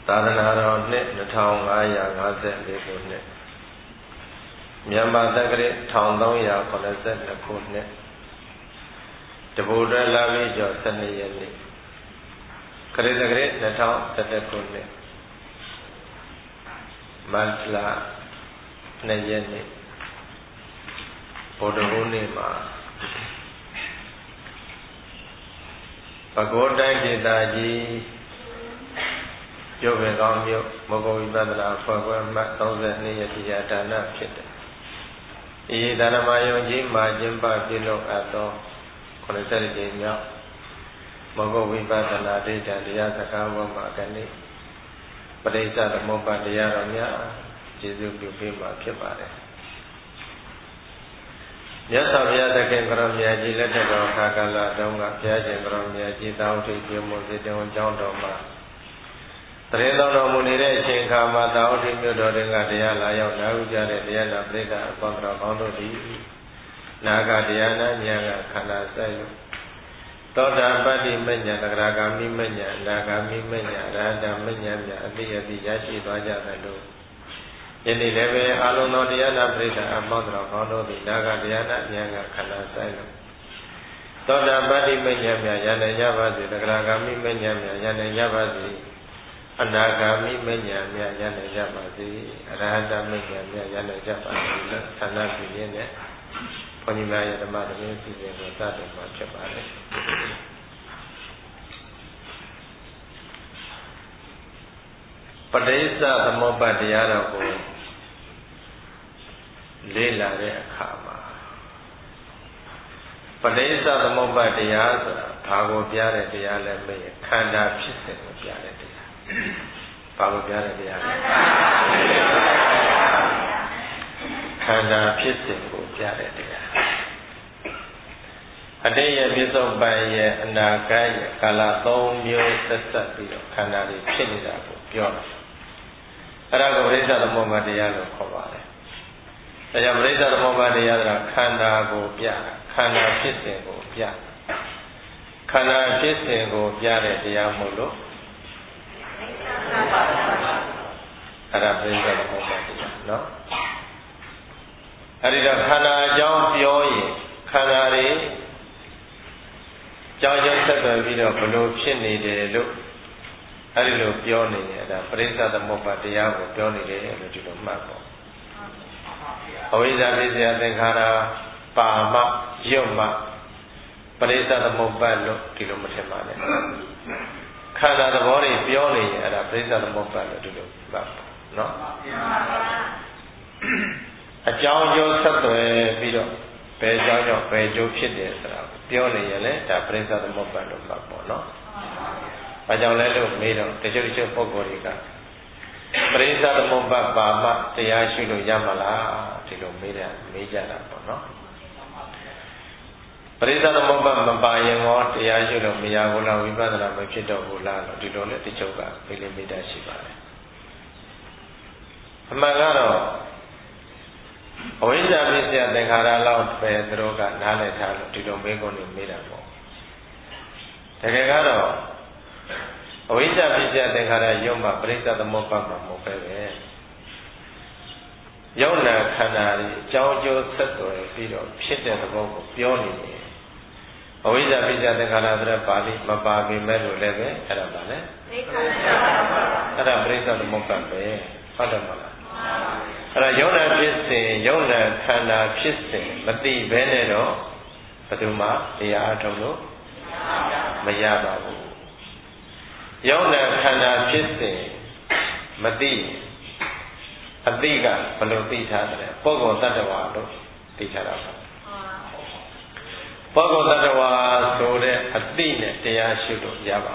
သာသနာတော်နှစ်2554ခုနှစ်မြန်မာသက္ကရာ1382ခုနှစ်တဘူတွဲလာပြီးကျော်12ရက်နေ့ခရစ်သက္ကရာ2011ခုနှစ်မတ်လ2ရက်နေ့ဗုဒ္ဓဟူးနေ့မှာပဲခူးတိုင်းဒေသကြီးရုပ်ပင်ကောင်းမြို့မဂ္ဂဝိပဿနာဖွဲ့ပွဲမှတ်32ရက်တရားဒါနဖြစ်တယ်။ဤဒါနမယုံကြီးမှာကျင်းပပြုလုပ်အပ်သော90ကြိမ်မြောက်မဂ္ဂဝိပဿနာဒိဋ္ဌတရားစကားဝတ်မှာကနေ့ပရိစ္ဆသမုပ္ပါတရားတော်များကျေးဇူးပြုပေးမှာဖြစ်ပါတယ်။မြတ်စွာဘုရားသခင်ကရောမြတ်ကြီးလက်ထက်တော်ခါကာလတုန်းကဘုရားရှင်ကရောမြတ်ကြီးသာဝတိပြုမှုစေတဝန်ကျောင်းတော်မှာတရေတော်တော်မူနေတဲ့အချိန်ခါမှာသာဝတိမြို့တော်တွင်ကတရားလာရောက်နာဟုကြတဲ့တရားနာပရိသတ်အပေါင်းတော်ကောင်းတို့သည်နာဂတရားနာဉာဏ်ကခန္ဓာဆိုင်လို့သောတာပတ္တိမဉ္ဇဏ်သဂရဂါမိမဉ္ဇဏ်အနာဂါမိမဉ္ဇဏ်အရဟတမဉ္ဇဏ်များအတိအတိရရှိသွားကြသလိုယနေ့လည်းပဲအလုံးသောတရားနာပရိသတ်အပေါင်းတော်ကောင်းတို့သည်နာဂတရားနာဉာဏ်ကခန္ဓာဆိုင်လို့သောတာပတ္တိမဉ္ဇဏ်များရနိုင်ကြပါစေသဂရဂါမိမဉ္ဇဏ်များရနိုင်ကြပါစေအနာဂါမိမဉ္ဇဏ်များရနိုင်ကြပါစေအရဟတမဉ္ဇဏ်များရနိုင်ကြပါစေလို့ဆန္ဒပြုရင်းနဲ့ဘုန်းကြီးများရဲ့ဓမ္မသဘင်စီစဉ်ကိုစတင်မှာဖြစ်ပါတယ်ပဋိစ္စသမုပ္ပါဒ်တရားတော်ကိုလေ့လာတဲ့အခါမှာပဋိစ္စသမုပ္ပါဒ်တရားဆိုတာဘာကိုပြတဲ့တရားလဲမေးရင်ခန္ဓာဖြစ်စဉ်ကိုပြတဲ့တရားဘာကိုပြတဲ့တရားလဲခန္ဓာဖြစ်စဉ်ကိုပြတဲ့တရားအတိတ်ရဲ့ပြစ္ဆုတ်ပံရဲ့အနာဂတ်ရဲ့ကာလ3မျိုးဆက်ဆက်ပြီးတော့ခန္ဓာတွေဖြစ်နေတာကိုပြောတယ်အဲ့ဒါကိုပရိစ္ဆသမုပ္ပါဒ်တရားလို့ခေါ်ပါတယ်။ဒါကြောင့်ပရိစ္ဆသမုပ္ပါဒ်တရားကခန္ဓာကိုပြခန္ဓာဖြစ်စဉ်ကိုပြခန္ဓာဖြစ်စဉ်ကိုပြတဲ့တရားမို့လို့အဲ့ဒါပရိစ္ဆသမုပ္ပါဒ်တရားနော်အဲ့ဒီတော့ခန္ဓာအကြောင်းပြောရင်ခန္ဓာတွေကြောင်းကျဆက်သွယ်ပြီးတော့ဘလို့ဖြစ်နေတယ်လို့အဲ့ဒီလိုပြောနေတယ်ဒါပရိစ္ဆသမုပ္ပါဒ်တရားကိုပြောနေတယ်လို့ဒီလိုမှတ်ပေါ့အဝိဇ္ဇာပိစ္ဆယသင်္ခါရပါမယုတ်မပရိစ္ဆသမုပ္ပါဒ်လို့ဒီလိုမထင်ပါနဲ့ခန္ဓာသဘောတွေပြောနေရင်အဲ့ဒါပရိစ္ဆသမုပ္ပါဒ်လို့ဒီလိုမှတ်ပေါ့နော်အကြောင်းကျိုးဆက်သွယ်ပြီးတော့ဘယ်ကြောင့်ကြောင့်ဘယ်ကျိုးဖြစ်တယ်ဆိုတာပြောနေရင်လည်းဒါပရိစ္ဆသမုပ္ပါဒ်လို့မှတ်ပေါ့နော်ဘာကြောင့်လဲလို့မေးတော့တချို့ပုဂ္ဂိုလ်တွေကပရိစ္ဆသမုပ္ပါဒ်ပါမတရားရှိလို့ရမလားဒီလိုမေးကြတာပေါ့နော်ပရိစ္ဆသမုပ္ပါဒ်မပါရင်ရောတရားရှိလို့မရဘူးလားဝိပဿနာမဖြစ်တော့ဘူးလားလို့ဒီလိုနဲ့တချို့ကမေးတာရှိပါတယ်အမှန်ကတော့အဝိဇ္ဇာပိစ္ဆယသင်္ခါရလောက်ပဲသူတို့ကနားလည်ထားလို့ဒီလိုမေးခွန်းတွေမေးတာပေါ့တကယ်ကတော့အဝိဇ္ဇာပိစ္ဆယသင်္ခါရယုံမှာပရိစ္ဆသမုပ္ပါဒ်မှာမဟုတ်ပဲယုံနာခန္ဓာတွေအကြောင်းကျိုးဆက်သွယ်ပြီးတော့ဖြစ်တဲ့သဘောကိုပြောနေတယ်အဝိဇ္ဇာပိစ္ဆယသင်္ခါရဆိုတဲ့ပါဠိမပါပေမဲ့လို့လည်းပဲအဲ့ဒါပါလေအဲ့ဒါပရိစ္ဆသမုပ္ပါဒ်ပဲဟုတ်တယ်မလားအဲ့ဒါယုံနာဖြစ်စဉ်ယုံနာခန္ဓာဖြစ်စဉ်မသိဘဲနဲ့တော့ဘယ်သူမှတရားအထုတ်လို့မရပါဘူးယုံနာခန္ဓာဖြစ်စဉ်မသိအသိကဘယ်လိုသိထားတယ်ပုဂ္ဂိုလ်တ attva လို့သိထားတာပါပုဂ္ဂိုလ်တ attva ဆိုတဲ့အသိနဲ့တရားရှိလို့ရပါ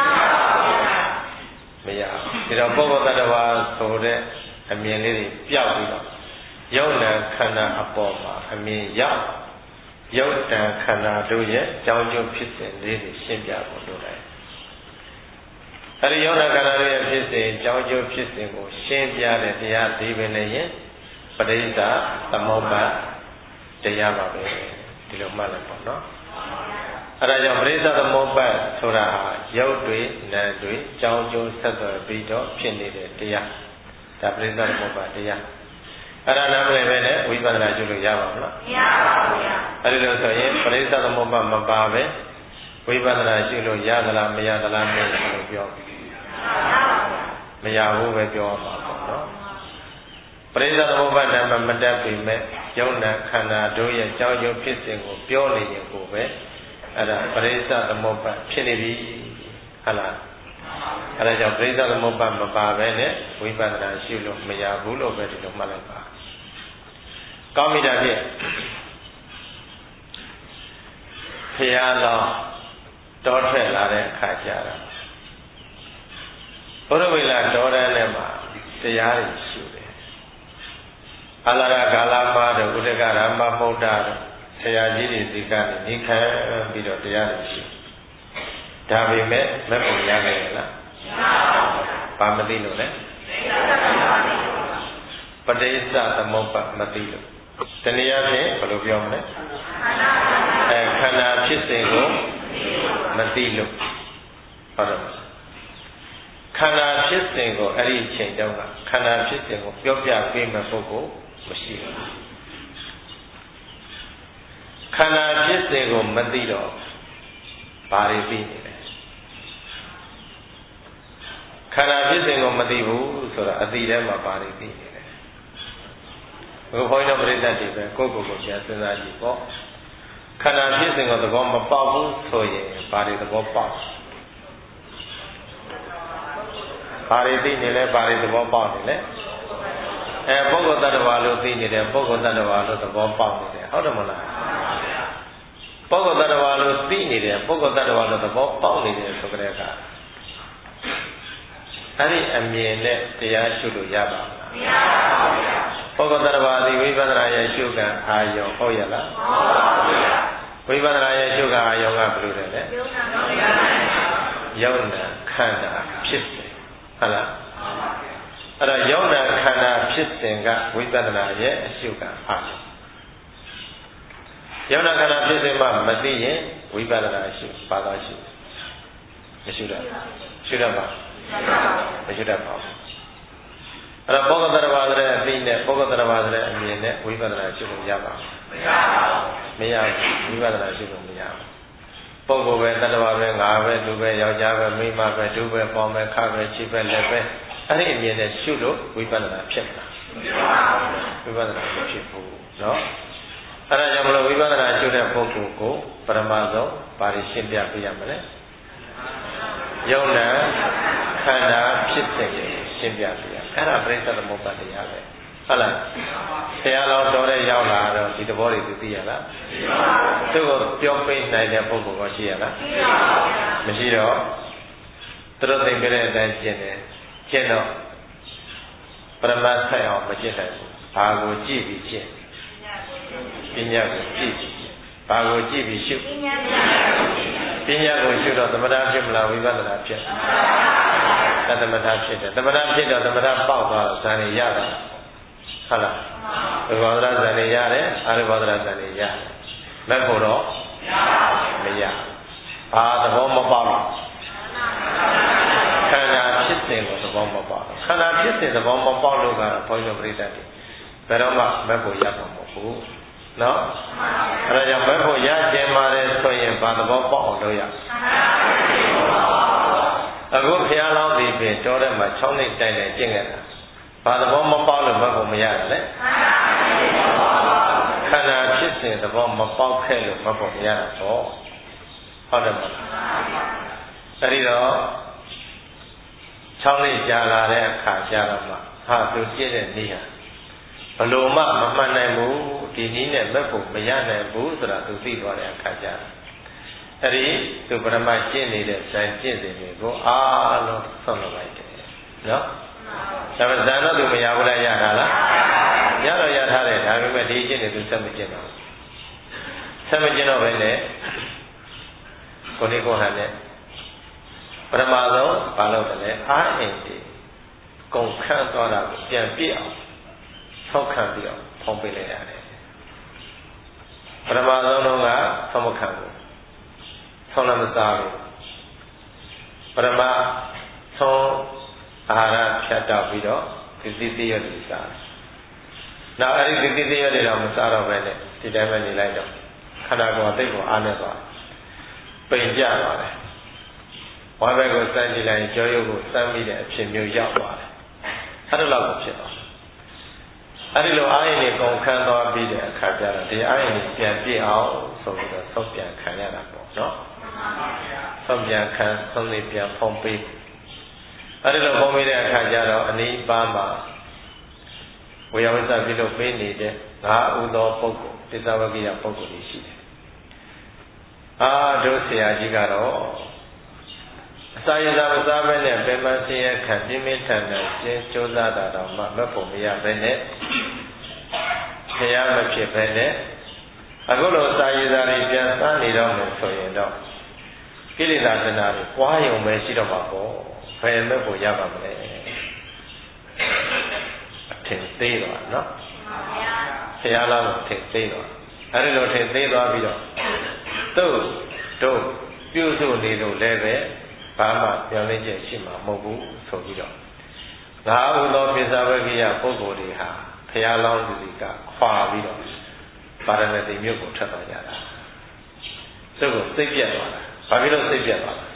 မရဘူးဒီတော့ပုဂ္ဂိုလ်တ attva ဆိုတဲ့အမြင်လေးတွေပျောက်ပြီးတော့ယုံနာခန္ဓာအပေါ်မှာအမြင်ရောက်ယုတ်တံခန္ဓာတို့ရဲ့ကြောင်းကျိုးဖြစ်စဉ်လေးတွေရှင်းပြဖို့လိုတယ်အဲဒီယုံနာခန္ဓာတို့ရဲ့ဖြစ်စဉ်ကြောင်းကျိုးဖြစ်စဉ်ကိုရှင်းပြတဲ့တရားဒီပင်လည်းရင်ပဋိစ္စသမုပ္ပါဒ်တရားပါပဲဒီလိုမှတ်လိုက်ပေါ့နော်အဲ့ဒါကြောင့်ပရိစ္ဆေသမုပ္ပါဒ်ဆိုတာဟာရုပ်တွေနာမ်တွေကြောင်းကျိုးဆက်သွယ်ပြီးတော့ဖြစ်နေတဲ့တရားဒါပရိစ္ဆေသမုပ္ပါဒ်တရားအဲ့ဒါနားမလည်ပဲနဲ့ဝိပဿနာကျุလို့ရပါမလားမရပါဘူးဗျာအဲ့ဒီလိုဆိုရင်ပရိစ္ဆေသမုပ္ပါဒ်မပါပဲဝိပဿနာကျุလို့ရသလားမရသလားမလို့ပြောမရဘူးပဲပြောမှာပေါ့နော်ပရိစ္ဆေသမုပ္ပါဒ်နာမတတ်ပြီမဲ့ယုံနာခန္ဓာတို့ရဲ့ကြောင်းကျိုးဖြစ်စဉ်ကိုပြောနေရင်ကိုပဲအဲ့ဒါပရိစ္ဆေသမုပ္ပါဒ်ဖြစ်နေပြီဟုတ်လားအဲ့ဒါကြောင့်ပရိစ္ဆေသမုပ္ပါဒ်မပါပဲနဲ့ဝိပဿနာရှုလို့မရဘူးလို့ပဲဒီလိုမှတ်လိုက်ပါကောင်းပြီဒါဖြင့်ဖရာတော်တောထွက်လာတဲ့အခါကျတော့ဘုရားဝိလာတော်ရတဲ့မှာတရားတွေရှုတယ်အလာရကာလမတို့ဥဒကရမမုဒ္ဒတို့ဆရာကြီးတွေစီကနေနိခံပြီးတော့တရားတွေရှုဒါပေမဲ့မက်ပုံရခဲ့ရလားဘာမသိလို့လဲပဋိစ္စသမုပ္ပါမသိလို့တနည်းအားဖြင့်ဘယ်လိုပြောမလဲခန္ဓာဖြစ်စဉ်ကိုမသိလို့ဟုတ်တယ်ခန္ဓာဖြစ်စဉ်ကိုအဲ့ဒီအချိန်တုန်းကခန္ဓာဖြစ်စဉ်ကိုပြောပြပေးမဲ့ပုဂ္ဂိုလ်မရှိဘူးခန္ဓာဖြစ်စဉ်ကိုမသိတော့ဘာတွေသိနေလဲခန္ဓာဖြစ်စဉ်ကိုမသိဘူးဆိုတော့အသိထဲမှာဘာတွေသိနေလဲဘုရားဘုန်းကြီးတို့ပြိဿတွေပဲကိုယ့်ကိုယ်ကိုပြန်စဉ်းစားကြည့်ပေါ့ခန္ဓာဖြစ်စဉ်ကိုသဘောမပေါက်ဘူးဆိုရင်ဘာတွေသဘောပေါက်ဘာတွေသိနေလဲဘာတွေသဘောပေါက်နေလဲပုဂ္ဂိုလ်တ attva လို့သိနေတယ်ပုဂ္ဂိုလ်တ attva လို့သဘောပေါက်နေတယ်ဟုတ်တယ်မလားပုဂ္ဂိုလ်တ attva လို့သိနေတယ်ပုဂ္ဂိုလ်တ attva လို့သဘောပေါက်နေတယ်ဆိုကြတဲ့အခါအဲ့ဒီအမြင်နဲ့တရားရှုလို့ရပါမလားမရပါဘူးပုဂ္ဂိုလ်တ attva ဒီဝိပဿနာရဲ့ရှုကံအာယုံဟုတ်ရလားဟုတ်ပါဘူးဝိပဿနာရဲ့ရှုကံအာယုံကဘယ်လိုလဲယုံနာခန္ဓာဖြစ်စဉ်ဟုတ်လားအဲ့တော့ယုံနာခန္ဓာဖြစ်စဉ်ကဝိပဿနာရဲ့အရှုကံအာယုံယုံနာခန္ဓာဖြစ်စဉ်မှမသိရင်ဝိပဿနာရှုဘာသာရှုမရှုတတ်ရှုတတ်ပါမရှုတတ်ပါဘူးအဲ့တော့ပုဂ္ဂိုလ်တ attva ဆိုတဲ့အသိနဲ့ပုဂ္ဂိုလ်တ attva ဆိုတဲ့အမြင်နဲ့ဝိပဿနာရှုလို့ရပါမရဘူးဝိပဿနာရှုလို့မရဘူးပုဂ္ဂိုလ်ပဲတ attva ပဲငါပဲလူပဲယောက်ျားပဲမိန်းမပဲဒုပဲပေါင်းပဲခပဲချိပဲလက်ပဲအဲ့ဒီအမြင်နဲ့ရှုလို့ဝိပဿနာဖြစ်မှာဝိပဿနာမဖြစ်ဘူးเนาะအဲ့ဒါကြောင့်မလို့ဝိပဿနာရှုတဲ့ပုဂ္ဂိုလ်ကိုပရမဇောဘာတွေရှင်းပြပေးရမလဲယုံနာခန္ဓာဖြစ်တဲ့ရှင်းပြပေးရအဲ့ဒါပရိစ္ဆေသမုပ္ပါဒ်တရားပဲဟုတ်လားဆရာတော်တော်တဲ့ရောက်လာတော့ဒီသဘောတွေသိရလားသူ့ကိုပြောပေးနိုင်တဲ့ပုဂ္ဂိုလ်ကရှိရလားမရှိတော့သူတို့သိပြတဲ့အတိုင်းကျင့်တယ်ကျင့်တော့ပရမတ်ဆိုင်အောင်မကျင့်နိုင်ဘူးဘာကိုကြည့်ပြီးကျင့်ပညာကိုကြည့်ပြီးဘာကိုကြည့်ပြီးရှုပညာကိုရှုတော့သမထဖြစ်မလားဝိပဿနာဖြစ်သမထဖြစ်တယ်သမထဖြစ်တော့သမထပေါက်သွားတော့ဇာနေရတာဟုတ်လားဝိပဿနာဇာနေရတယ်အာရိပဿနာဇာနေရတယ်မဲ့ဖို့တော့မရဘာသဘောမပေါက်လို့ခန္ဓာဖြစ်စဉ်ကိုသဘောမပေါက်ခန္ဓာဖြစ်စဉ်သဘောမပေါက်လို့ကတော့ဘုန်းကြီးတို့ပြိဿတွေဘယ်တော့မှမဲ့ဖို့ရမှာမဟုတ်ဘူးနော်အဲဒါကြောင့်မဲ့ဖို့ရကျင်ပါတယ်ဆိုရင်ဘာသဘောပေါက်အောင်လုပ်ရအခုဘုရားလောင်းဒီပြင်တောထဲမှာ6နှစ်တိုင်တိုင်ကျင့်ခဲ့တာဘာသဘောမပေါက်လို့မဲ့ဖို့မရတယ်လေခန္ဓာဖြစ်စဉ်သဘောမပေါက်ခဲ့လို့မဲ့ဖို့မရတာပေါ့ဟုတ်တယ်မလားအဲဒီတော့6နှစ်ကြာလာတဲ့အခါကျတော့မှဟာသူကျင့်တဲ့နည်းဟာဘလို့မှမမှန်နိုင်ဘူးဒီနည်းနဲ့မဲ့ဖို့မရနိုင်ဘူးဆိုတာသူသိသွားတဲ့အခါကျတော့အဲ့ဒီသူပရမတ်ကျင့်နေတဲ့ဇန်ကျင့်စဉ်တွေကိုအားလုံးဆုံးလုပ်လိုက်တယ်နော်ဒါပေမဲ့ဇန်တော့သူမရဘူးလားရတာလားရတော့ရထားတယ်ဒါပေမဲ့ဒီကျင့်နေသူဆက်မကျင့်တော့ဆက်မကျင့်တော့ပဲနဲ့ကိုနေကိုဟန်နဲ့ပရမဆုံးဘာလို့လဲအားအင်တီကုန်ခန့်သွားတာကိုပြန်ပြည့်အောင်ထောက်ခံပြီးအောင်ဖုံးပေးလိုက်ရတယ်ပရမဆုံးတော့ကသမခံဘူးဆုံးလည်းမစားဘူးပရမဆုံးအာဟာရဖြတ်တောက်ပြီးတော့ဒီသီးသီးရည်စားနောက်အဲ့ဒီသီးသီးရည်တော့မစားတော့ပဲနဲ့ဒီတိုင်းပဲနေလိုက်တော့ခန္ဓာကိုယ်သိကိုအားနဲ့သွားပိန်ကြသွားတယ်ဝါဘက်ကိုစမ်းကြည့်လိုက်ကြောရုပ်ကိုစမ်းပြီးတဲ့အဖြစ်မျိုးရောက်သွားတယ်အဲ့ဒါလောက်ကိုဖြစ်သွားအဲ့ဒီလိုအာရုံတွေကုန်ခန်းသွားပြီးတဲ့အခါကျတော့ဒီအာရုံတွေပြန်ပြည့်အောင်ဆိုပြီးတော့ဆုံးပြန်ခံရတာပေါ့နော်ဆုံးပြန်ခံဆုံးနေပြန်ဖုံးပေးအဲ့ဒီလိုဖုံးပေးတဲ့အခါကျတော့အနိဗ္ဗာန်မှာဝေယဝိသပြုလို့ပေးနေတဲ့ငါဥသောပုဂ္ဂိုလ်သစ္စာဝကိယပုဂ္ဂိုလ်ကြီးရှိတယ်တို့ဆရာကြီးကတော့အစာရစာမစားဘဲနဲ့ပင်မဆင်းရဲခံပြင်းပြင်းထန်ထန်ကျင်းကြိုးစားတာတော့မှမဖို့မရဘဲနဲ့ဆရာမဖြစ်ဘဲနဲ့အခုလိုစာရစာတွေပြန်စားနေတော့မယ်ဆိုရင်တော့ကိလေသာတဏှာတွေပွားယုံပဲရှိတော့မှာပေါ့ဘယ်မဲ့ဖို့ရပါမလဲအထင်သေးတော့နော်ဆရာလားထင်သေးတော့အဲဒီလိုထင်သေးသွားပြီးတော့တို့ပြုစုနေလို့လည်းပဲဘာမှပြောင်းလဲချက်ရှိမှာမဟုတ်ဘူးဆိုပြီးတော့ငါဥသောပိဿဝကိယပုဂ္ဂိုလ်တွေဟာဘုရားလောင်းသူတွေကခွာပြီးတော့ပါရဏသီမြို့ကိုထွက်သွားကြတာသူကစိတ်ပြတ်သွားတာဘာဖြစ်လို့စိတ်ပြတ်သွားလဲ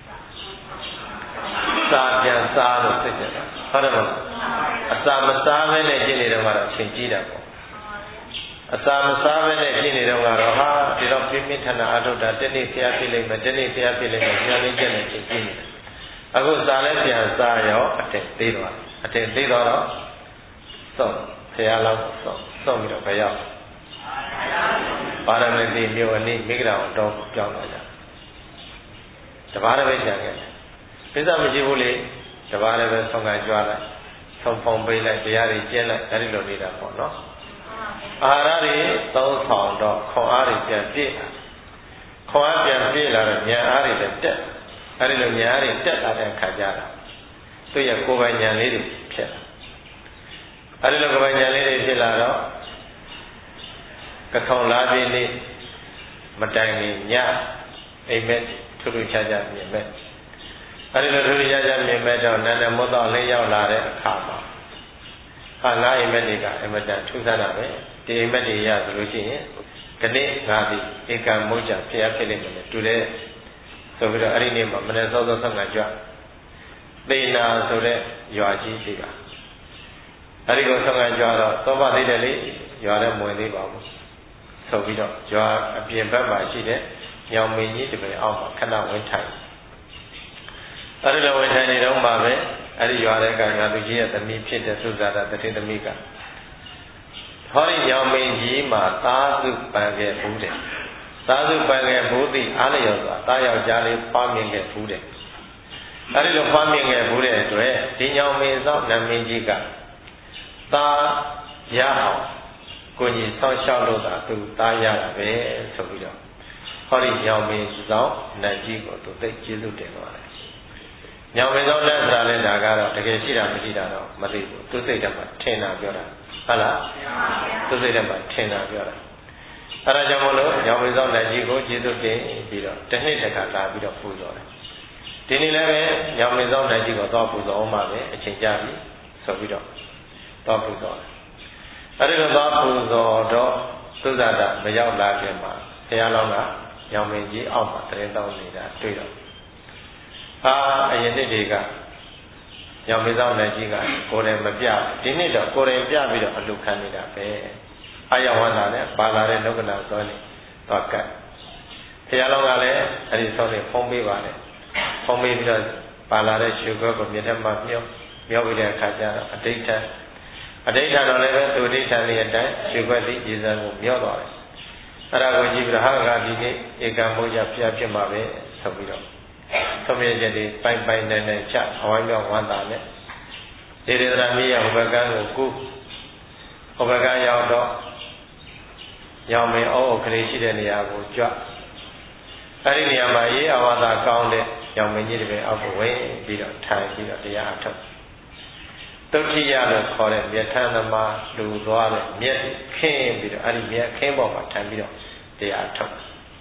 စာပြန်စားလို့စိတ်ပြတ်သွားဟုတ်တယ်မဟုတ်အစာမစားဘဲနဲ့ကျင့်နေတော့ကတော့အချိန်ကြီးတာပေါ့အစာမစားဘဲနဲ့ကျင့်နေတော့ကတော့ဟာဒီတော့ပြင်းပြင်းထန်ထန်အထုတ်တာတနေ့ဆရာဖြစ်လိမ့်မယ်တနေ့ဆရာဖြစ်လိမ့်မယ်ဆရာလေးကျင့်နေချိန်ကြီးနေတယ်အခုစာလည်းပြန်စားရောအထင်သေးသွားအထင်သေးတော့စောင့်ဆရာလောက်စောင့်ပြီးတော့ဘယ်ရောက်ပါရမတိမြို့အနည်းမိဂရာတော်ပြောင်းတော့ကြတပါးလည်းပဲကြံခဲ့ပိဿမရှိဘူးလေတပါးလည်းပဲဆုံးခံကြွားလိုက်ဆုံးဖုံပေးလိုက်တရားတွေကျင့်လိုက်အဲဒီလိုနေတာပေါ့နော်အာဟာရတွေသုံးဆောင်တော့ခွန်အားတွေပြန်ပြည့်ခွန်အားပြန်ပြည့်လာတော့ဉာဏ်အားတွေလည်းတက်အဲဒီလိုဉာဏ်အားတွေတက်လာတဲ့အခါကျတော့သူ့ရဲ့ကိုယ်ပိုင်ဉာဏ်လေးတွေဖြစ်လာအဲဒီလိုကိုယ်ပိုင်ဉာဏ်လေးတွေဖြစ်လာတော့ကထုံလာပြီးနေ့မတိုင်ခင်ညအိမ်မက်ထူးထူးခြားခြားမြင်မဲ့အဲဒီလိုထူးထူးခြားခြားမြင်မဲ့တော့နန္ဒမုတ်တော်လေးရောက်လာတဲ့အခါမှာငါအိမ်မက်တွေကအမတန်ထူးဆန်းတာပဲဒီအိမ်မက်တွေရဆိုလို့ရှိရင်ခဏငါဒီဧကံမုတ်ချဖျားဖြစ်လိမ့်မယ်တူတယ်ဆိုပြီးတော့အဲ့ဒီနေ့မှာမနေ့စောစောဆက်ငံကြွသေနာဆိုတဲ့ရွာကြီးရှိတာအဲ့ဒီကိုဆက်ငံကြွတော့သောဘသေးတယ်လေရွာထဲမဝင်သေးပါဘူးဆိုပြီးတော့ရွာအပြင်ဘက်မှာရှိတဲ့ညောင်မင်းကြီးတပည့်အောက်မှာခဏဝင်ထိုင်အဲ့ဒီလိုဝင်ထိုင်နေတော့မှပဲအဲ့ဒီရွာတဲ့ကငါသူကြီးရဲ့သမီးဖြစ်တဲ့သုဇာတာတတိသမီးကဟောဒီညောင်မင်းကြီးမှာသာသုပန်ခဲ့ဘူးတဲ့သာသုပန်ခဲ့ဘူးသည်အားလျော်စွာတားယောက်ျားလေးဖွားမြင်ခဲ့ဘူးတဲ့အဲ့ဒီလိုဖွားမြင်ခဲ့ဘူးတဲ့အတွက်ဒီညောင်မင်းဆောင်နတ်မင်းကြီးကသာရအောင်ကိုကြီးဆောင်းလျှောက်လို့သာသူတားရတာပဲဆိုပြီးတော့ဟောဒီညောင်မင်းဆောင်နတ်ကြီးကိုသူသိကျေးဇူးတင်သွားတယ်ညောင်မင်းဆောင်လက်ဆိုတာလည်းဒါကတော့တကယ်ရှိတာမရှိတာတော့မသိဘူးသူစိတ်ထဲမှာထင်တာပြောတာဟုတ်လားသူစိတ်ထဲမှာထင်တာပြောတာအဲဒါကြောင့်မလို့ညောင်မင်းဆောင်နတ်ကြီးကိုကျေးဇူးတင်ပြီးတော့တစ်နှစ်တစ်ခါလာပြီးတော့ပူဇော်တယ်ဒီနေ့လည်းပဲညောင်မင်းဆောင်နတ်ကြီးကိုတော့ပူဇော်အောင်ပါပဲအချိန်ကြာပြီဆိုပြီးတော့တော့ပူဇော်တယ်အဲဒီလိုသွားပူဇော်တော့သုဇာတာမရောက်လာခင်မှာဘုရားလောင်းကညောင်မင်းကြီးအောက်မှာတရင်တောင်းနေတာတွေ့တော့အရင်နှစ်တွေကညောင်မင်းဆောင်နတ်ကြီးကကိုယ်တိုင်မပြဒီနှစ်တော့ကိုယ်တိုင်ပြပြီးတော့အလုခံနေတာပဲအာယဝန္တာနဲ့ပါလာတဲ့လောကနာစောနေတော့ကတ်ဘုရားလောင်းကလည်းအဲဒီစောနေဖုံးပေးပါလေဖုံးပေးပြီးတော့ပါလာတဲ့ရှုခွက်ကိုမြေထက်မှမြောပြီးတဲ့အခါကျတော့အဋ္ဌတော့လည်းပဲသူအဋ္ဌလေးအတိုင်းရှုခွက်သည်ရေစံကိုမြောသွားတယ်အဲ့ဒါကိုကြည့်ပြီးတော့ဟာကဒီနေ့ဧကံမုတ်ရဖျားဖြစ်မှာပဲဆိုပြီးတော့သမီးချက်တွေပိုင်နိုင်ချအဝိုင်းမြောက်ဝမ်းသာနဲ့ဒေရဒရာမြေရဟောဘကံကိုကုဟောဘကံရောက်တော့ရောင်မင်းအုပ်ကလေးရှိတဲ့နေရာကိုကြွအဲ့ဒီနေရာမှာရေးအဝါဒကောင်းတဲ့ရောင်မင်းကြီးတွေအောက်ကိုဝင်ပြီးတော့ထိုင်ပြီးတော့တရားအထုတ်တုဋ္ဌိယလို့ခေါ်တဲ့မြတ်ထမ်းသမားလူသွားတဲ့မြတ်ခင်းပြီးတော့အဲ့ဒီမြတ်ခင်းပေါ်မှာထိုင်ပြီးတော့တရားထုတ်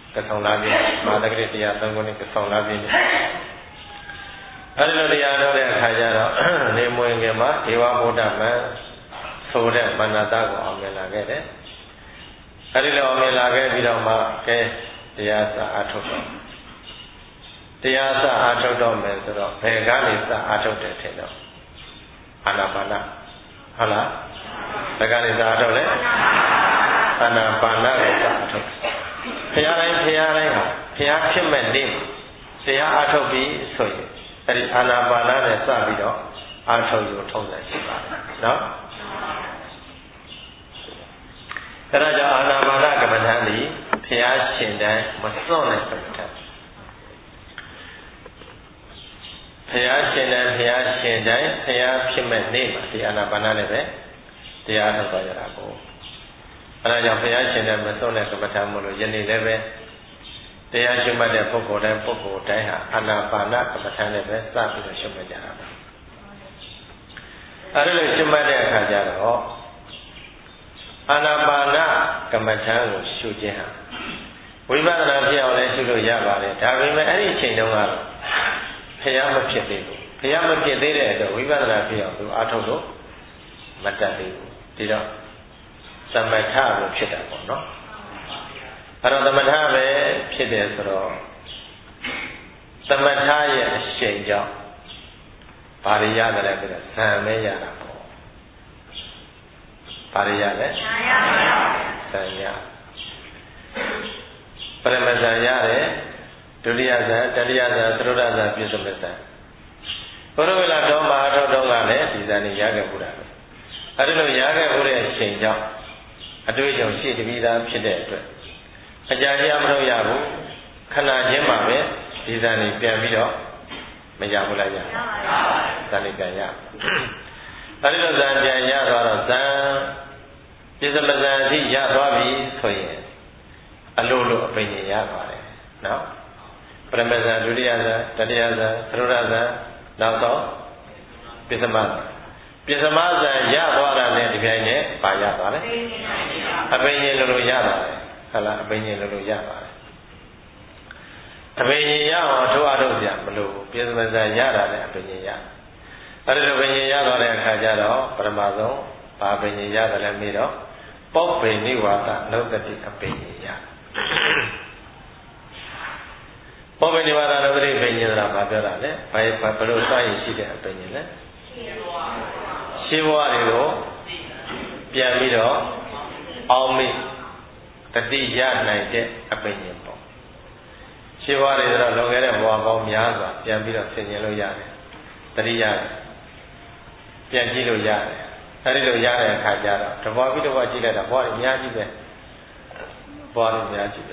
ဆောင်လာပြီမာတကရိတရား3ခုနဲ့ကဆောင်လာပြီအဲဒီလိုတရားတော်တဲ့အခါကျတော့နေမွေငယ်မှာဒေဝဗုဒ္ဓမံဆိုတဲ့မန္တတာကိုအောင်မြင်လာခဲ့တယ်အဲဒီလိုအောင်မြင်လာခဲ့ပြီးတော့မှကဲတရားစအထုတ်တော့တရားစအထုတ်တော့မယ်ဆိုတော့ဘယ်ကနေစအထုတ်တယ်ထင်တော့အာနာပါနဟုတ်လားဘယ်ကနေစအထုတ်လဲအာနာပါနကိုစအထုတ်ဘုရားတိုင်းဟာဘုရားဖြစ်မဲ့နေ့တရားအထုတ်ပြီးဆိုရင်အဲဒီအာနာပါနနဲ့စပြီးတော့အထုတ်ရထုံးတယ်ရှိပါတယ်နော်အဲဒါကြောင့်အာနာပါနကမ္မဋ္ဌာန်းဒီဘုရားရှင်တိုင်းမစွန့်တဲ့ကမ္မဋ္ဌာန်းဘုရားရှင်တိုင်းဘုရားဖြစ်မဲ့နေ့မှာဒီအာနာပါနနဲ့ပဲတရားထုတ်သွားကြတာကိုအဲဒါကြောင့်ဘုရားရှင်တိုင်းမစွန့်တဲ့ကမ္မဋ္ဌာန်းမို့လို့ယနေ့လည်းပဲတရားရှုမှတ်တဲ့ပုဂ္ဂိုလ်တိုင်းဟာအာနာပါနကမ္မဋ္ဌာန်းနဲ့ပဲစပြီးတော့ရှုမှတ်ကြတာပါအဲဒီလိုရှုမှတ်တဲ့အခါကျတော့အာနာပါနကမ္မဋ္ဌာန်းကိုရှုခြင်းဟာဝိပဿနာဖြစ်အောင်လည်းရှုလို့ရပါတယ်ဒါပေမဲ့အဲ့ဒီအချိန်တုန်းကတော့ဘုရားမဖြစ်သေးဘူးဘုရားမဖြစ်သေးတဲ့အတွက်ဝိပဿနာဖြစ်အောင်သူအားထုတ်လို့မတတ်သေးဘူးဒီတော့သမထကိုဖြစ်တာပေါ့နော်အဲ့တော့သမထပဲဖြစ်တယ်ဆိုတော့သမထရဲ့အရှိန်ကြောင့်ဘာတွေရတယ်လဲဆိုတော့ဇံမဲရတာပေါ့ဘာတွေရလဲဇံရပရမဇံရတယ်ဒုတိယဇံတတိယဇံသရုဒ္ဓဇံပြည့်စုံတဲ့ဇံဘုရားဝိလာတော်မဟာထုတ်တော်ကလည်းဒီဇံนี่ရခဲ့ဘူးတာပဲအဲ့ဒီလိုရခဲ့ဘူးတဲ့အချိန်ကြောင့်အတွေ့အကြုံရှိတပြီးသားဖြစ်တဲ့အတွက်အကြာကြီးမထုတ်ရဘူးခဏချင်းမှာပဲဒီဇာတ်นี่ပြန်ပြီးတော့မရဘူးလားရဇာတ်นี่ပြန်ရအဲဒီလိုဇာတ်ပြန်ရသွားတော့ဇာတ်ပြစ္ဆမဇာတ်အထိရသွားပြီဆိုရင်အလိုလိုအပင်ကြီးရပါတယ်နော်ပရမဇာတ်ဒုတိယဇာတ်တတိယဇာတ်သရုဒ္ဓဇာတ်နောက်တော့ပြစ္ဆမဇာတ်ရသွားတာနဲ့ဒီပြိုင်နဲ့ပါရသွားတယ်အပင်ကြီးလိုရပါတယ်ဟုတ်လားအပင်ကြီးလိုရပါတယ်အပင်ကြီးရအောင်ထိုးအထုတ်ပြမလို့ပြစ္ဆမဇာရတာလည်းအပင်ကြီးရအဲဒီလိုပင်ကြီးရသွားတဲ့အခါကျတော့ပရမဆုံးဘာပင်ကြီးရတယ်လဲမေးတော့ပောပင်နိဝါဒနုတ္တိအပင်ကြီးရပောပင်နိဝါဒနုတ္တိပင်ကြီးဆိုတာဘာပြောတာလဲဘယ်လိုစရည်ရှိတဲ့အပင်ကြီးလဲရှင်းဘဝတွေကိုပြန်ပြီးတော့အောင်မိတတိယနိုင်တဲ့အပင်ကြီးပေါ့ရှင်းဘဝတွေဆိုတော့လွန်ခဲ့တဲ့ဘဝပေါင်းများစွာပြန်ပြီးတော့ဆင်ခြင်လို့ရတယ်တတိယပြန်ကြည့်လို့ရတယ်အဲဒီလိုရတဲ့အခါကျတော့တဘွားပြီးတဘွားကြည့်လိုက်တာဘွားတွေအများကြီးပဲဘွားတွေအများကြီးပဲ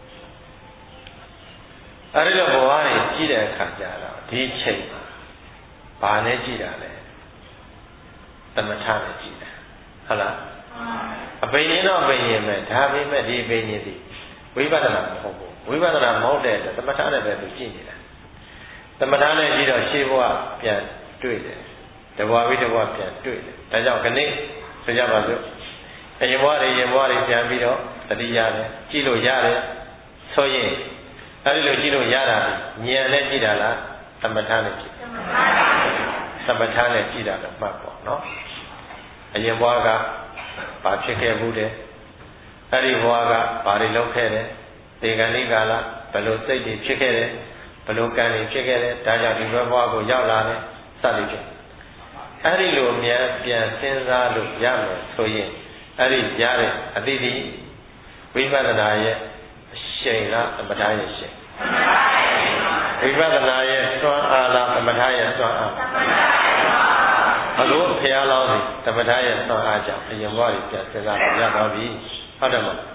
အဲဒီလိုဘွားတွေကြည့်တဲ့အခါကျတော့ဒီချိန်မှာဘာနဲ့ကြည့်တာလဲသမထနဲ့ကြည့်တာဟုတ်လားအပင်ရင်တော့အပင်ရင်ပဲဒါပေမဲ့ဒီအပင်ရင်ဒီဝိပဿနာမဟုတ်ဘူးဝိပဿနာမဟုတ်တဲ့အတွက်သမထနဲ့ပဲသူကြည့်နေတာသမထနဲ့ကြည့်တော့ရှေးဘဝပြန်တွေ့တယ်တဘွားပြီးတဘွားပြန်တွေ့တယ်ဒါကြောင့်ခဏဆိုကြပါစို့အရင်ဘဝတွေပြန်ပြီးတော့တတိယနဲ့ကြည့်လို့ရတယ်ဆိုရင်အဲဒီလိုကြည့်လို့ရတာဉာဏ်နဲ့ကြည့်တာလားသမထနဲ့ကြည့်သမထနဲ့ကြည့်တာတော့မှတ်ပေါ့နော်အရင်ဘဝကဘာဖြစ်ခဲ့ဘူးတဲ့အဲဒီဘဝကဘာတွေလုပ်ခဲ့တယ်ဒီကနေ့ကာလဘယ်လိုစိတ်တွေဖြစ်ခဲ့တယ်ဘယ်လိုကံတွေဖြစ်ခဲ့တယ်ဒါကြောင့်ဒီဘဝကိုရောက်လာတယ်စသည်ဖြင့်အဲ့ဒီလိုမြန်ပြန်စဉ်းစားလို့ရမယ်ဆိုရင်အဲ့ဒီရတဲ့အတိတိဝိပဿနာရဲ့အရှိန်လားသမထရဲ့ရှိန်ဝိပဿနာရဲ့စွမ်းအားလားသမထရဲ့စွမ်းအားအခုဖျားလောင်းစီသမထရဲ့စွမ်းအားကြောင့်အရင်ဘဝကြီးပြန်စဉ်းစားလို့ရသွားပြီဟုတ်တယ်မဟုတ်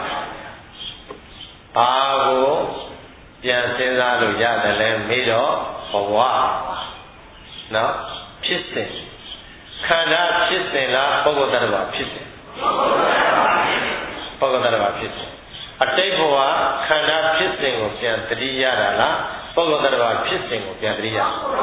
ဘာကိုပြန်စဉ်းစားလို့ရတယ်လဲမေးတော့ဘဝနော်ဖြစ်စဉ်ခန္ဓာဖြစ်စဉ်လားပုဂ္ဂိုလ်တ attva ဖြစ်စဉ်ပုဂ္ဂိုလ်တ attva ဖြစ်စဉ်အတိတ်ဘဝခန္ဓာဖြစ်စဉ်ကိုပြန်သတိရတာလားပုဂ္ဂိုလ်တ attva ဖြစ်စဉ်ကိုပြန်သတိရ